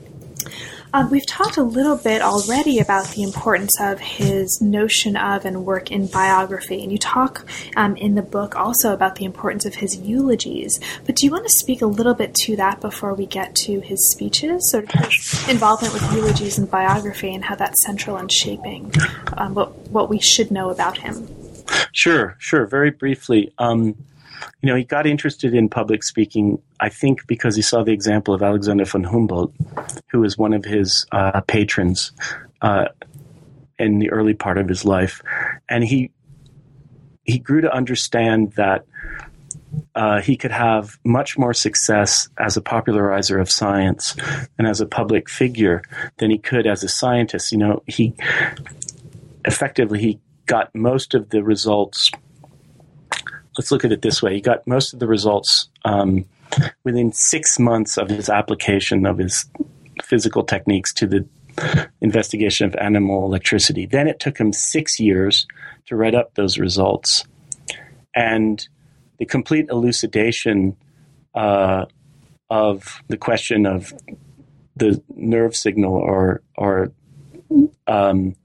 Uh, we've talked a little bit already about the importance of his notion of and work in biography, and you talk um, in the book also about the importance of his eulogies. But do you want to speak a little bit to that before we get to his speeches, sort of his involvement with eulogies and biography, and how that's central in shaping um, what, what we should know about him? Sure, sure. Very briefly, um, you know, he got interested in public speaking, I think, because he saw the example of Alexander von Humboldt, who was one of his uh, patrons uh, in the early part of his life. And he he grew to understand that uh, he could have much more success as a popularizer of science and as a public figure than he could as a scientist. You know, he effectively, he got most of the results. Let's look at it this way. He got most of the results um, within six months of his application of his physical techniques to the investigation of animal electricity. Then it took him six years to write up those results. And the complete elucidation uh, of the question of the nerve signal or, or um,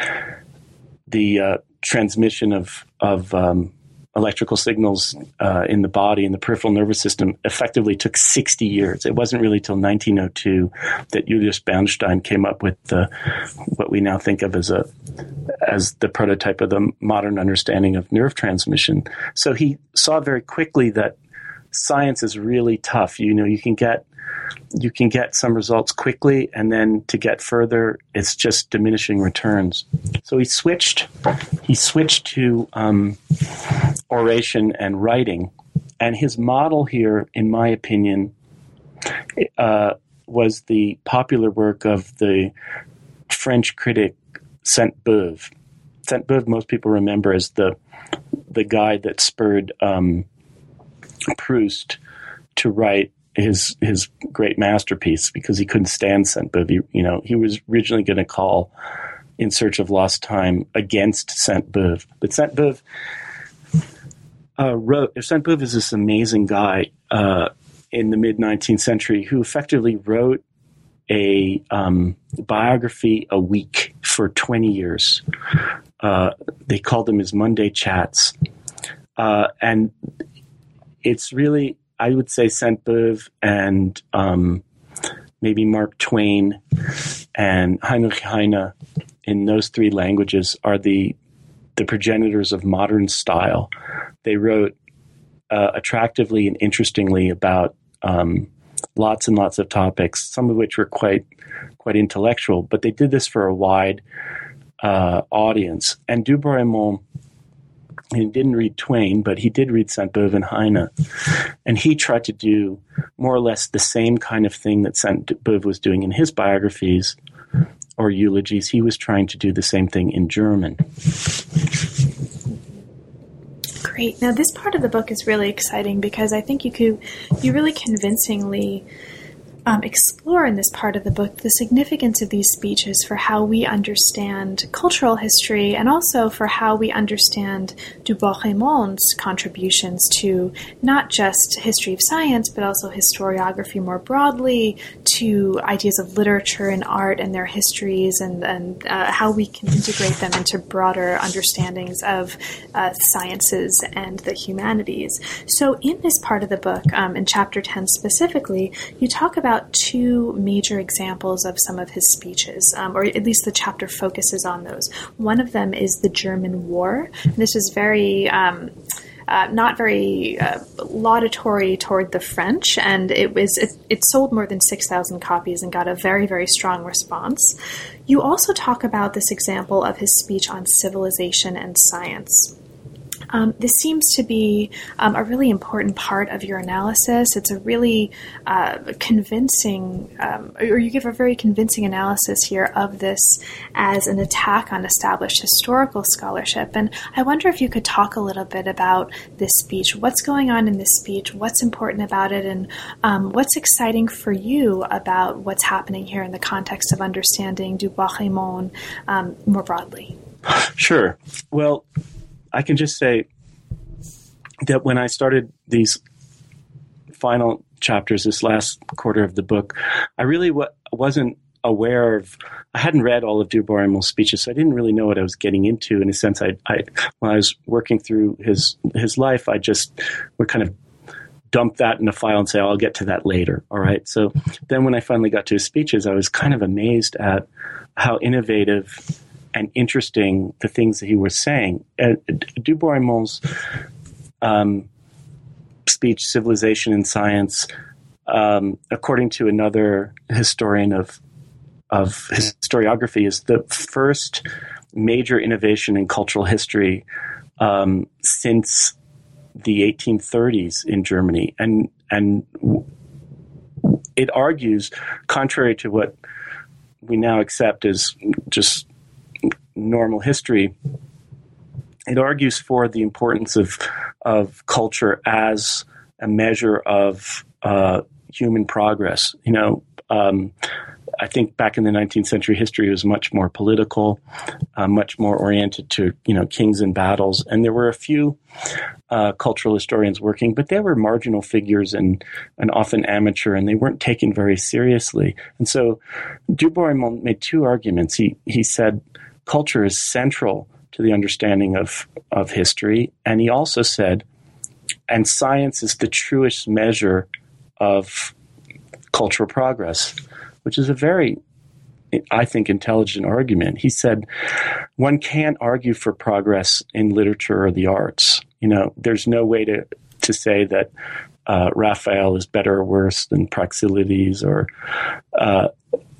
the uh, transmission of, of um, electrical signals uh, in the body and the peripheral nervous system effectively took sixty years. It wasn't really till nineteen oh two that Julius Bernstein came up with the, what we now think of as a as the prototype of the modern understanding of nerve transmission. So he saw very quickly that science is really tough. You know, you can get you can get some results quickly, and then to get further, it's just diminishing returns. So he switched. He switched to um, oration and writing, and his model here, in my opinion, uh, was the popular work of the French critic Sainte-Beuve. Sainte-Beuve, most people remember as the the guy that spurred um, Proust to write his his great masterpiece, because he couldn't stand Sainte-Beuve. He, you know, he was originally going to call In Search of Lost Time against Sainte-Beuve, but Sainte-Beuve uh, wrote. Sainte-Beuve is this amazing guy uh, in the mid nineteenth century who effectively wrote a um, biography a week for twenty years. Uh, they called them his Monday Chats, uh, and it's really, I would say, Sainte-Beuve and um, maybe Mark Twain and Heinrich Heine, in those three languages, are the the progenitors of modern style. They wrote uh, attractively and interestingly about um, lots and lots of topics, some of which were quite quite intellectual, but they did this for a wide uh, audience. And Du Bois-Reymond, he didn't read Twain, but he did read Sainte-Beuve and Heine. And he tried to do more or less the same kind of thing that Sainte-Beuve was doing in his biographies or eulogies. He was trying to do the same thing in German. Great. Now, this part of the book is really exciting because I think you could, you really convincingly Um, explore in this part of the book the significance of these speeches for how we understand cultural history and also for how we understand Du Bois-Reymond's contributions to not just history of science, but also historiography more broadly, to ideas of literature and art and their histories, and, and uh, how we can integrate them into broader understandings of uh, sciences and the humanities. So in this part of the book, um, in chapter ten specifically, you talk about two major examples of some of his speeches, um, or at least the chapter focuses on those. One of them is the German War. This is very, um, uh, not very uh, laudatory toward the French, and it was it, it sold more than six thousand copies and got a very, very strong response. You also talk about this example of his speech on civilization and science. Um, this seems to be um, a really important part of your analysis. It's a really uh, convincing, um, or you give a very convincing analysis here of this as an attack on established historical scholarship. And I wonder if you could talk a little bit about this speech. What's going on in this speech? What's important about it? And um, what's exciting for you about what's happening here in the context of understanding Du Bois-Reymond um, more broadly? Sure. Well, I can just say that when I started these final chapters, this last quarter of the book, I really w- wasn't aware of, I hadn't read all of Du Bois-Reymond's speeches, so I didn't really know what I was getting into. In a sense, I, I when I was working through his his life, I just would kind of dump that in a file and say, oh, I'll get to that later. All right. So then when I finally got to his speeches, I was kind of amazed at how innovative and interesting the things that he was saying. Uh, Du Bois-Reymond's um, speech, Civilization and Science, um, according to another historian of of historiography, is the first major innovation in cultural history um, since the eighteen thirties in Germany, and and it argues, contrary to what we now accept as just normal history, it argues for the importance of of culture as a measure of uh, human progress. You know, um, I think back in the nineteenth century, history was much more political, uh, much more oriented to, you know, kings and battles. And there were a few uh, cultural historians working, but they were marginal figures and, and often amateur, and they weren't taken very seriously. And so Du Bois-Reymond made two arguments. He he said culture is central to the understanding of, of history. And he also said, and science is the truest measure of cultural progress, which is a very, I think, intelligent argument. He said, one can't argue for progress in literature or the arts. You know, there's no way to, to say that uh, Raphael is better or worse than Praxiteles, or uh,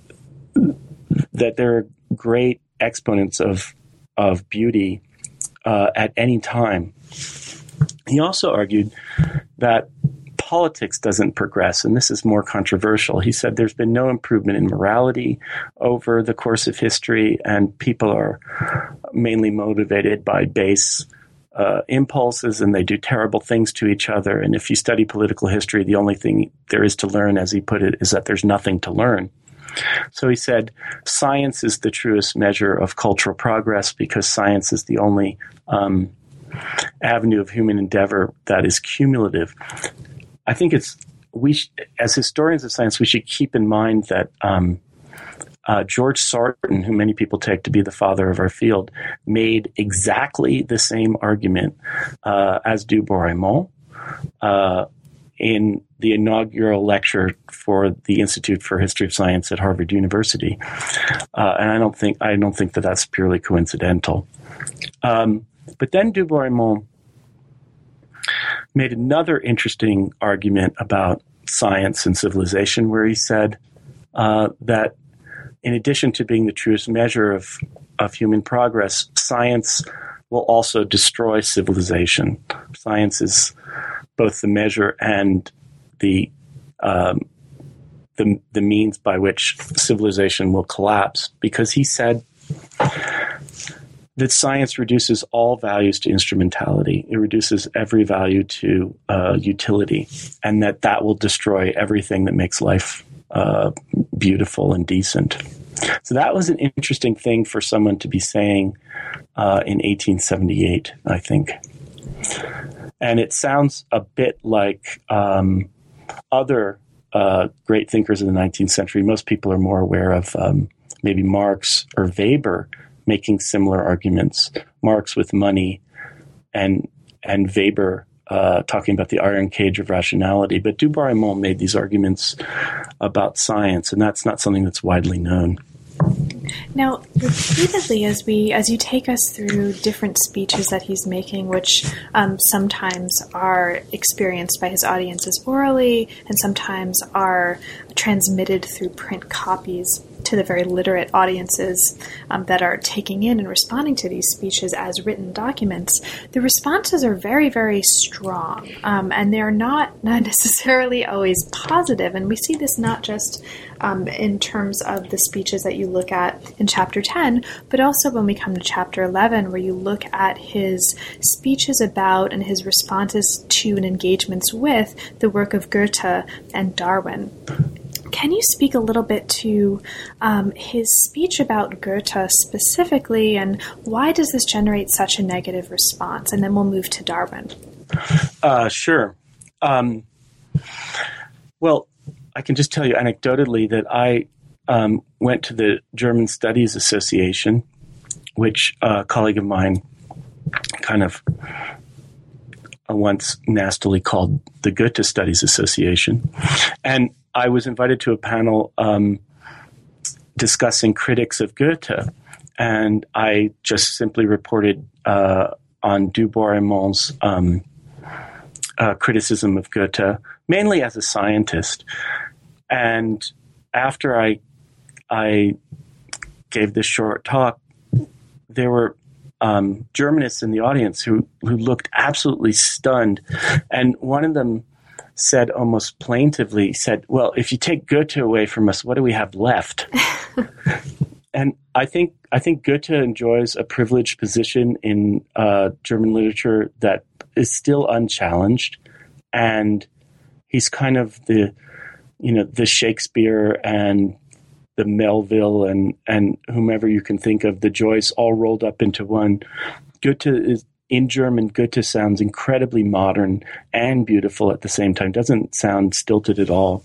that there are great exponents of of beauty uh, at any time. He also argued that politics doesn't progress, and this is more controversial. He said there's been no improvement in morality over the course of history, and people are mainly motivated by base uh, impulses, and they do terrible things to each other. And if you study political history, the only thing there is to learn, as he put it, is that there's nothing to learn. So he said, science is the truest measure of cultural progress because science is the only um, avenue of human endeavor that is cumulative. I think it's, we sh- as historians of science, we should keep in mind that um, uh, George Sarton, who many people take to be the father of our field, made exactly the same argument uh, as Du Bois-Reymond uh, in the inaugural lecture for the Institute for History of Science at Harvard University, uh, and I don't think I don't think that that's purely coincidental. Um, but then Du Bois-Reymond made another interesting argument about Science and Civilization, where he said uh, that in addition to being the truest measure of, of human progress, science will also destroy civilization. Science is both the measure and the um, the, the means by which civilization will collapse, because he said that science reduces all values to instrumentality. It reduces every value to uh, utility, and that that will destroy everything that makes life uh, beautiful and decent. So that was an interesting thing for someone to be saying uh, in eighteen seventy-eight, I think. And it sounds a bit like um, other uh, great thinkers in the nineteenth century. Most people are more aware of um, maybe Marx or Weber making similar arguments. Marx with money, and and Weber uh, talking about the iron cage of rationality. But du Bois-Reymond made these arguments about science, and that's not something that's widely known. Now, repeatedly, as we as you take us through different speeches that he's making, which um, sometimes are experienced by his audiences orally, and sometimes are transmitted through print copies to the very literate audiences um, that are taking in and responding to these speeches as written documents, the responses are very, very strong, um, and they're not, not necessarily always positive. And we see this not just um, in terms of the speeches that you look at in Chapter ten, but also when we come to Chapter eleven, where you look at his speeches about and his responses to and engagements with the work of Goethe and Darwin. Can you speak a little bit to um, his speech about Goethe specifically, and why does this generate such a negative response? And then we'll move to Darwin. Uh, sure. Um, well, I can just tell you anecdotally that I um, went to the German Studies Association, which a colleague of mine kind of once nastily called the Goethe Studies Association. And I was invited to a panel um, discussing critics of Goethe, and I just simply reported uh, on du Bois-Reymond's um, uh, criticism of Goethe, mainly as a scientist. And after I I gave this short talk, there were um, Germanists in the audience who who looked absolutely stunned, and one of them said almost plaintively, said, well, if you take Goethe away from us, what do we have left? And I think I think Goethe enjoys a privileged position in uh, German literature that is still unchallenged, and he's kind of the, you know, the Shakespeare and the Melville and and whomever you can think of, the Joyce, all rolled up into one. Goethe is, in German, Goethe sounds incredibly modern and beautiful at the same time. Doesn't sound stilted at all.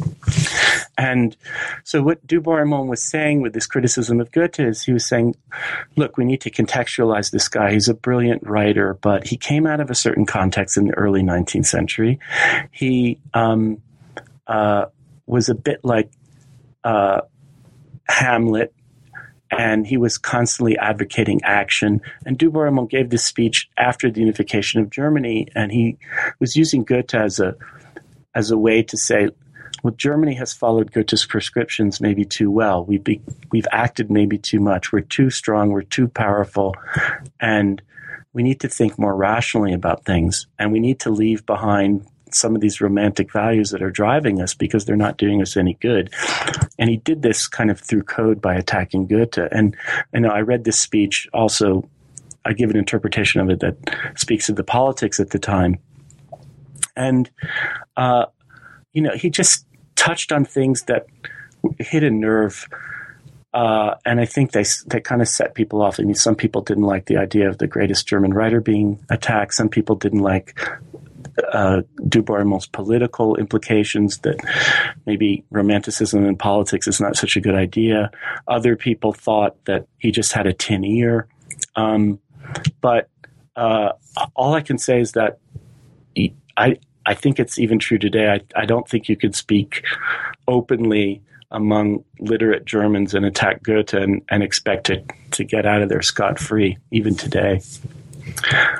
And so what du Bois-Reymond was saying with this criticism of Goethe is he was saying, look, we need to contextualize this guy. He's a brilliant writer, but he came out of a certain context in the early nineteenth century. He um, uh, was a bit like uh, Hamlet, and he was constantly advocating action. And du Bois-Reymond gave this speech after the unification of Germany, and he was using Goethe as a as a way to say, well, Germany has followed Goethe's prescriptions maybe too well. We've, be, we've acted maybe too much. We're too strong. We're too powerful. And we need to think more rationally about things. And we need to leave behind some of these romantic values that are driving us because they're not doing us any good. And he did this kind of through code by attacking Goethe. And, you know, I read this speech also. I give an interpretation of it that speaks of the politics at the time. And, uh, you know, he just touched on things that hit a nerve. Uh, and I think they they kind of set people off. I mean, some people didn't like the idea of the greatest German writer being attacked. Some people didn't like Uh, du Bois-Reymond's political implications, that maybe romanticism in politics is not such a good idea. Other people thought that he just had a tin ear. Um, but uh, all I can say is that he, I I think it's even true today. I, I don't think you could speak openly among literate Germans and attack Goethe and, and expect it to get out of there scot-free, even today.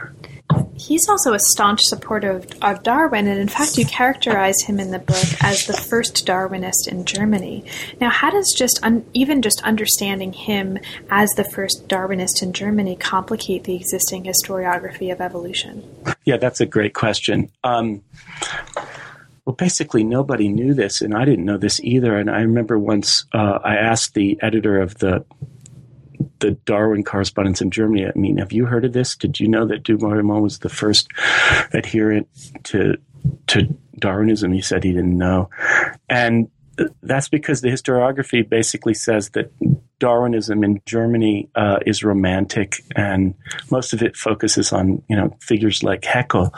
He's also a staunch supporter of, of Darwin, and in fact you characterize him in the book as the first Darwinist in Germany. Now, how does just un, even just understanding him as the first Darwinist in Germany complicate the existing historiography of evolution? Yeah, that's a great question. Um, well, basically nobody knew this, and I didn't know this either. And I remember once uh, I asked the editor of the the Darwin correspondence in Germany, I mean, have you heard of this? Did you know that Du Bois-Reymond was the first adherent to to Darwinism? He said he didn't know. And that's because the historiography basically says that Darwinism in Germany uh, is romantic, and most of it focuses on, you know, figures like Haeckel.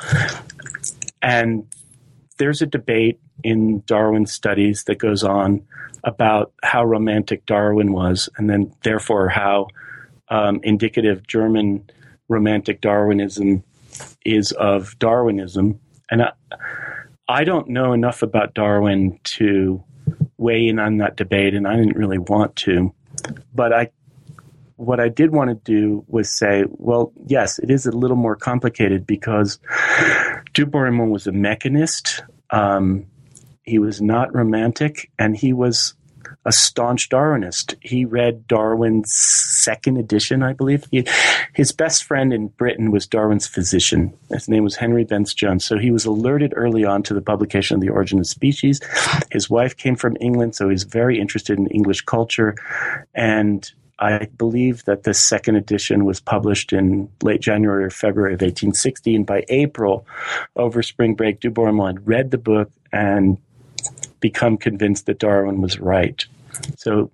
And there's a debate in Darwin studies that goes on about how romantic Darwin was, and then therefore how um, indicative German romantic Darwinism is of Darwinism. And I, I don't know enough about Darwin to weigh in on that debate, and I didn't really want to. But I, what I did want to do was say, well, yes, it is a little more complicated because Du Bois-Reymond was a mechanist. Um, He was not romantic, and he was a staunch Darwinist. He read Darwin's second edition, I believe. He, his best friend in Britain was Darwin's physician. His name was Henry Bence-Jones. So he was alerted early on to the publication of The Origin of Species. His wife came from England, so he's very interested in English culture. And I believe that the second edition was published in late January or February of eighteen sixty. And by April, over spring break, Du Bois-Reymond had read the book and become convinced that Darwin was right. So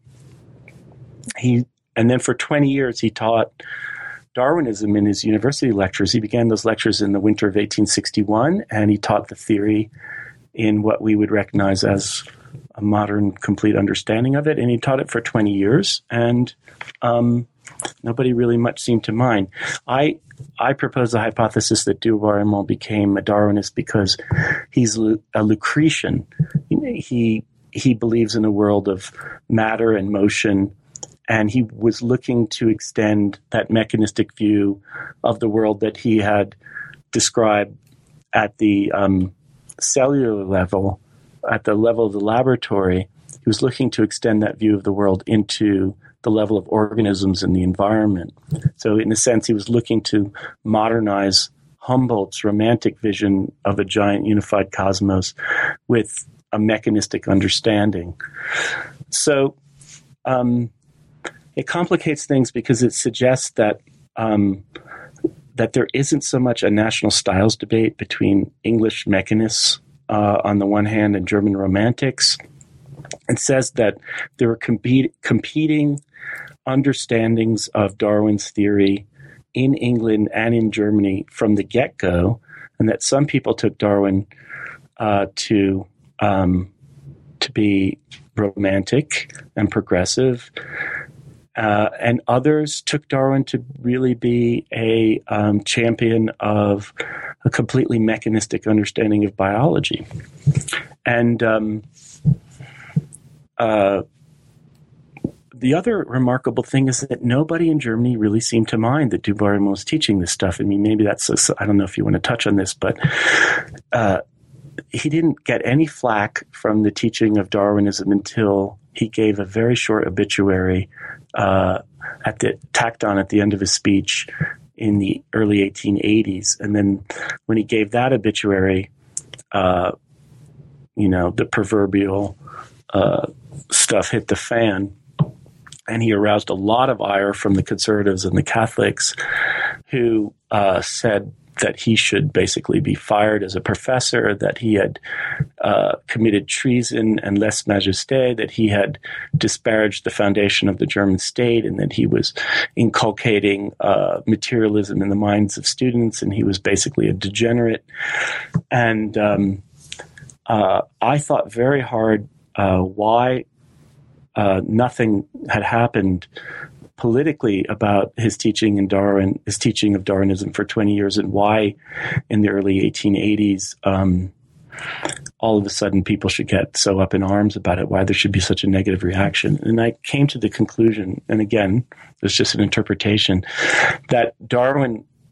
he, and then for twenty years, he taught Darwinism in his university lectures. He began those lectures in the winter of eighteen sixty-one, and he taught the theory in what we would recognize as a modern, complete understanding of it. And he taught it for twenty years, and um, nobody really much seemed to mind. I I propose the hypothesis that Du Bois-Reymond became a Darwinist because he's a Lucretian. He he believes in a world of matter and motion, and he was looking to extend that mechanistic view of the world that he had described at the um, cellular level, at the level of the laboratory. He was looking to extend that view of the world into the level of organisms and the environment. So in a sense, he was looking to modernize Humboldt's romantic vision of a giant unified cosmos with a mechanistic understanding. So um, it complicates things because it suggests that um, that there isn't so much a national styles debate between English mechanists uh, on the one hand and German romantics. It says that there were compete- competing understandings of Darwin's theory in England and in Germany from the get-go, and that some people took Darwin uh, to um, to be romantic and progressive, uh, and others took Darwin to really be a um, champion of a completely mechanistic understanding of biology. And um, uh, the other remarkable thing is that nobody in Germany really seemed to mind that Du Bois-Reymond was teaching this stuff. I mean, maybe that's, a, I don't know if you want to touch on this, but uh, he didn't get any flack from the teaching of Darwinism until he gave a very short obituary uh, at the tacked on at the end of his speech in the early eighteen eighties. And then when he gave that obituary, uh, you know, the proverbial uh, stuff hit the fan. And he aroused a lot of ire from the conservatives and the Catholics who uh, said that he should basically be fired as a professor, that he had uh, committed treason and lèse majesté, that he had disparaged the foundation of the German state, and that he was inculcating uh, materialism in the minds of students, and he was basically a degenerate. And um, uh, I thought very hard uh, why Uh, nothing had happened politically about his teaching in Darwin, his teaching of Darwinism for twenty years, and why in the early eighteen eighties, um, all of a sudden people should get so up in arms about it, why there should be such a negative reaction. And I came to the conclusion, and again, it's just an interpretation, that Darwin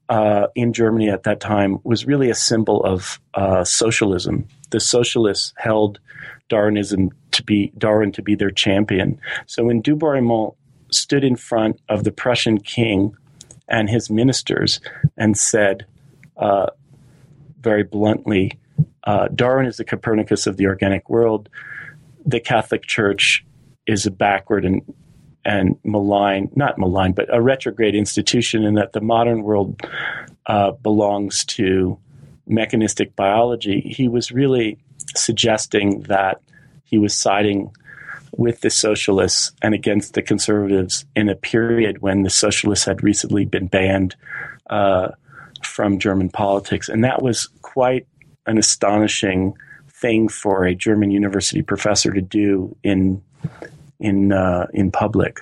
uh, in Germany at that time was really a symbol of uh, socialism. The socialists held Darwinism to be Darwin to be their champion. So when du Bois-Reymond stood in front of the Prussian king and his ministers and said uh, very bluntly, uh, Darwin is the Copernicus of the organic world, the Catholic Church is a backward and and malign, not malign, but a retrograde institution, and that the modern world uh, belongs to mechanistic biology, he was really suggesting that he was siding with the socialists and against the conservatives in a period when the socialists had recently been banned uh, from German politics. And that was quite an astonishing thing for a German university professor to do in in uh, in public.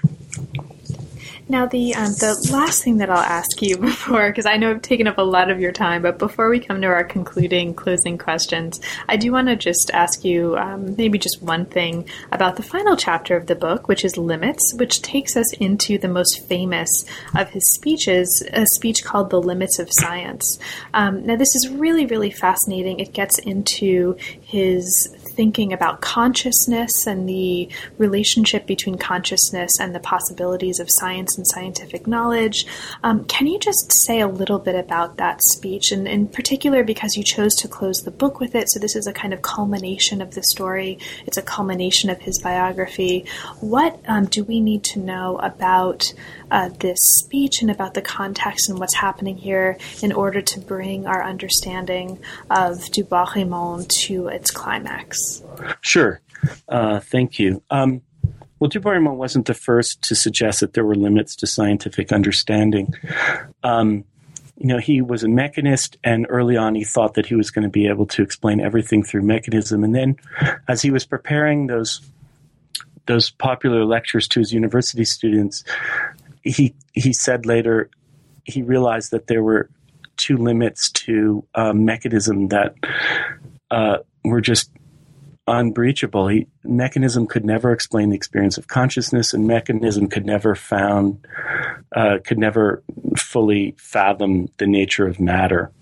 Now, the um, the last thing that I'll ask you before, because I know I've taken up a lot of your time, but before we come to our concluding, closing questions, I do want to just ask you um, maybe just one thing about the final chapter of the book, which is Limits, which takes us into the most famous of his speeches, a speech called The Limits of Science. Um, now, this is really, really fascinating. It gets into his thinking about consciousness and the relationship between consciousness and the possibilities of science and scientific knowledge. Um, can you just say a little bit about that speech, and in particular because you chose to close the book with it, so this is a kind of culmination of the story, it's a culmination of his biography. What um, do we need to know about uh, this speech and about the context and what's happening here in order to bring our understanding of du Bois-Reymond to its climax? Sure. Uh, thank you. Um, well, du Bois-Reymond wasn't the first to suggest that there were limits to scientific understanding. Um, you know, he was a mechanist, and early on he thought that he was going to be able to explain everything through mechanism. And then as he was preparing those those popular lectures to his university students, he he said later he realized that there were two limits to uh, mechanism that uh, were just unbreachable. He, mechanism could never explain the experience of consciousness, and mechanism could never found, uh, could never fully fathom the nature of matter.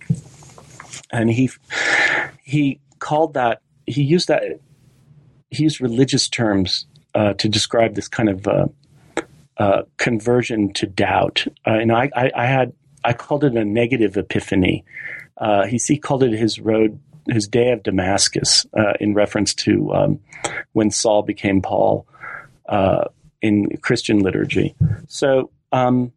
And he he called that, he used that, he used religious terms uh, to describe this kind of uh, uh, conversion to doubt. Uh, and I, I, I had, I called it a negative epiphany. Uh, he, he called it his road, his day of Damascus, uh, in reference to um, when Saul became Paul uh, in Christian liturgy. So um,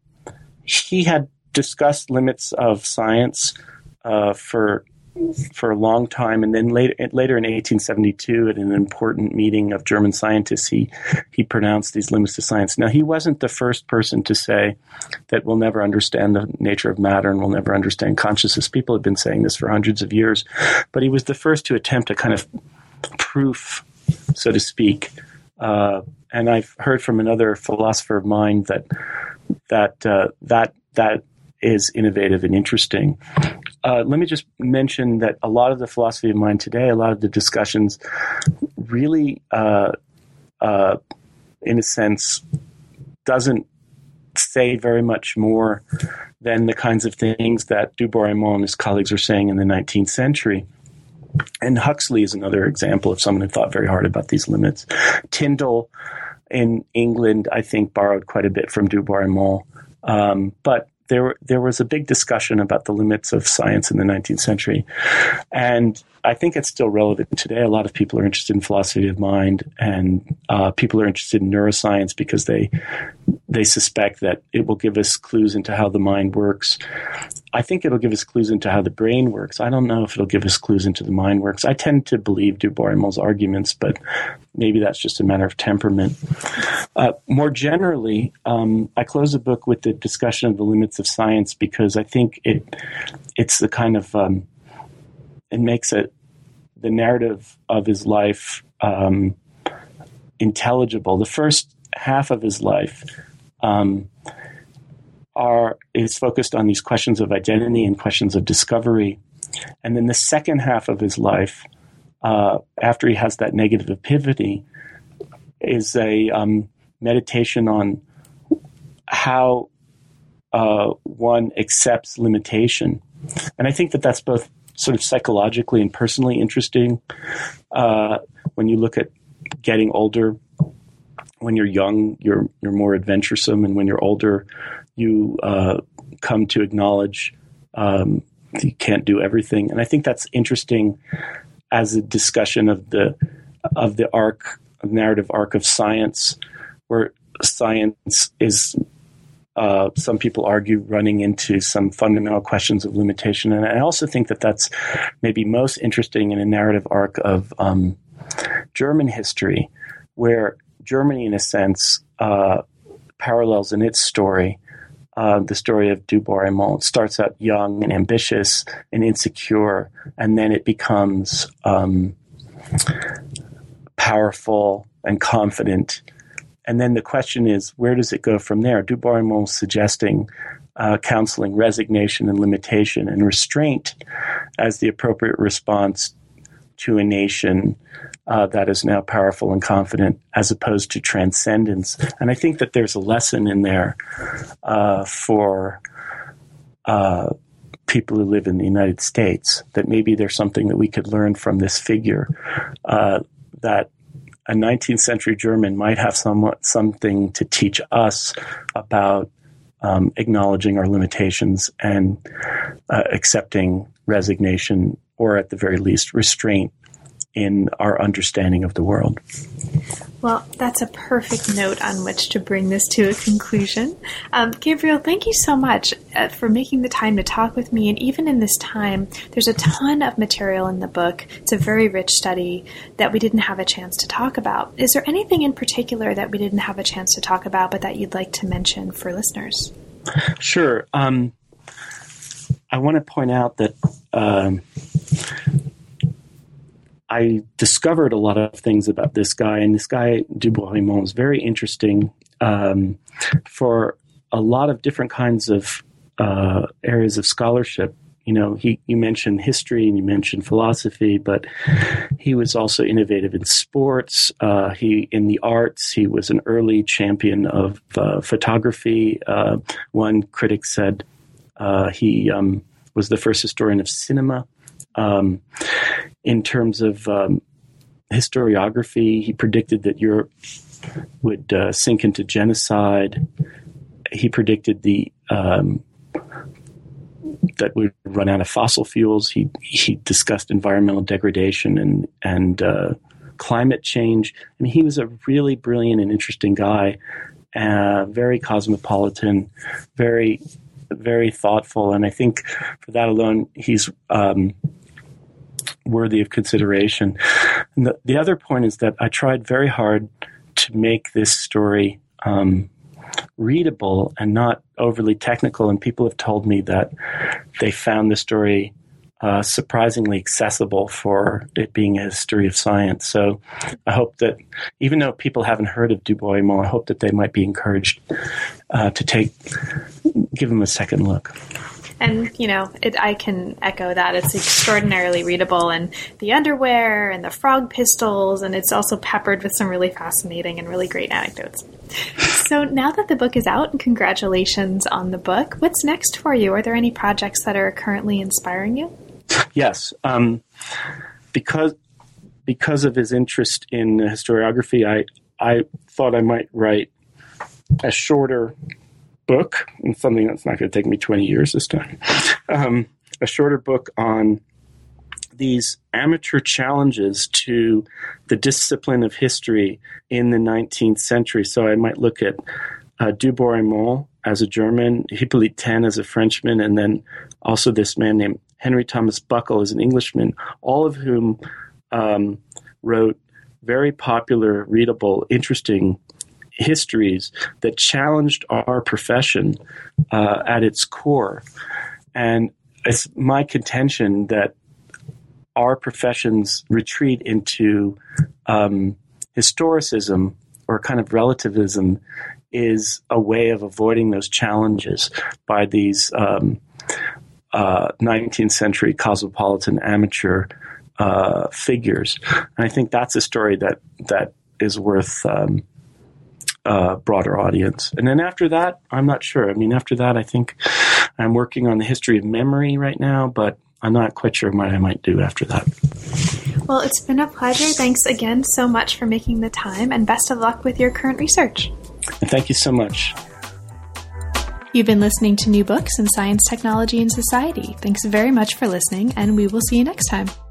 he had discussed limits of science uh, for for a long time, and then later, later in eighteen seventy-two, at an important meeting of German scientists, he he pronounced these limits to science. Now, he wasn't the first person to say that we'll never understand the nature of matter and we'll never understand consciousness. People have been saying this for hundreds of years, but he was the first to attempt a kind of proof, so to speak. Uh, and I've heard from another philosopher of mind that that uh, that that is innovative and interesting. Uh, let me just mention that a lot of the philosophy of mind today, a lot of the discussions really, uh, uh, in a sense, doesn't say very much more than the kinds of things that du Bois-Reymond and his colleagues were saying in the nineteenth century. And Huxley is another example of someone who thought very hard about these limits. Tyndall in England, I think, borrowed quite a bit from du Bois-Reymond. Um, but There, there was a big discussion about the limits of science in the nineteenth century. And I think it's still relevant today. A lot of people are interested in philosophy of mind, and uh, people are interested in neuroscience because they they suspect that it will give us clues into how the mind works. I think it'll give us clues into how the brain works. I don't know if it'll give us clues into the mind works. I tend to believe du Bois-Reymond's arguments, but maybe that's just a matter of temperament. Uh, more generally, um, I close the book with the discussion of the limits of science because I think it it's the kind of um, it makes it the narrative of his life um, intelligible. The first half of his life um, are is focused on these questions of identity and questions of discovery, and then the second half of his life, uh, after he has that negative epiphany, is a um, meditation on how uh, one accepts limitation. And I think that that's both sort of psychologically and personally interesting. Uh, when you look at getting older, when you're young, you're you're more adventuresome, and when you're older, you uh, come to acknowledge um, you can't do everything. And I think that's interesting as a discussion of the of the arc, narrative arc of science, where science is, uh, some people argue, running into some fundamental questions of limitation. And I also think that that's maybe most interesting in a narrative arc of um, German history, where Germany, in a sense, uh, parallels in its story uh, the story of Du Bois-Reymond. It starts out young and ambitious and insecure, and then it becomes um, powerful and confident. And then the question is, where does it go from there? Du Bois-Reymond is suggesting uh, counseling resignation and limitation and restraint as the appropriate response to a nation uh, that is now powerful and confident, as opposed to transcendence. And I think that there's a lesson in there uh, for uh, people who live in the United States, that maybe there's something that we could learn from this figure, uh, that a nineteenth century German might have somewhat something to teach us about um, acknowledging our limitations and uh, accepting resignation, or at the very least restraint in our understanding of the world. Well, that's a perfect note on which to bring this to a conclusion. Um, Gabriel, thank you so much uh, for making the time to talk with me. And even in this time, there's a ton of material in the book. It's a very rich study that we didn't have a chance to talk about. Is there anything in particular that we didn't have a chance to talk about, but that you'd like to mention for listeners? Sure. Um, I want to point out that um, I discovered a lot of things about this guy, and this guy, Du Bois-Reymond, is very interesting um, for a lot of different kinds of uh, areas of scholarship. You know, he you mentioned history and you mentioned philosophy, but he was also innovative in sports. Uh, he in the arts, he was an early champion of uh, photography. Uh, one critic said uh, he um, was the first historian of cinema. Um, in terms of um, historiography, he predicted that Europe would uh, sink into genocide. He predicted the um, that we would run out of fossil fuels. He he discussed environmental degradation and and uh, climate change. I mean, he was a really brilliant and interesting guy, uh, very cosmopolitan, very very thoughtful, and I think for that alone, he's um, worthy of consideration. And the, the other point is that I tried very hard to make this story um, readable and not overly technical, and people have told me that they found the story uh, surprisingly accessible for it being a history of science. So I hope that even though people haven't heard of Du Bois-Reymond, I hope that they might be encouraged uh, to take, give them a second look. And, you know, it, I can echo that. It's extraordinarily readable, and the underwear and the frog pistols, and it's also peppered with some really fascinating and really great anecdotes. So now that the book is out, and congratulations on the book, what's next for you? Are there any projects that are currently inspiring you? Yes. Um, because because of his interest in historiography, I, I thought I might write a shorter book, and something that's not going to take me twenty years this time, um, a shorter book on these amateur challenges to the discipline of history in the nineteenth century. So I might look at uh, Du Bois-Reymond as a German, Hippolyte Taine as a Frenchman, and then also this man named Henry Thomas Buckle as an Englishman, all of whom um, wrote very popular, readable, interesting histories that challenged our profession uh, at its core. And it's my contention that our profession's retreat into um, historicism or kind of relativism is a way of avoiding those challenges by these um, uh, nineteenth century cosmopolitan amateur uh, figures. And I think that's a story that that is worth um, uh, broader audience. And then after that, I'm not sure. I mean, after that, I think I'm working on the history of memory right now, but I'm not quite sure what I might do after that. Well, it's been a pleasure. Thanks again so much for making the time, and best of luck with your current research. And thank you so much. You've been listening to New Books in Science, Technology, and Society. Thanks very much for listening, and we will see you next time.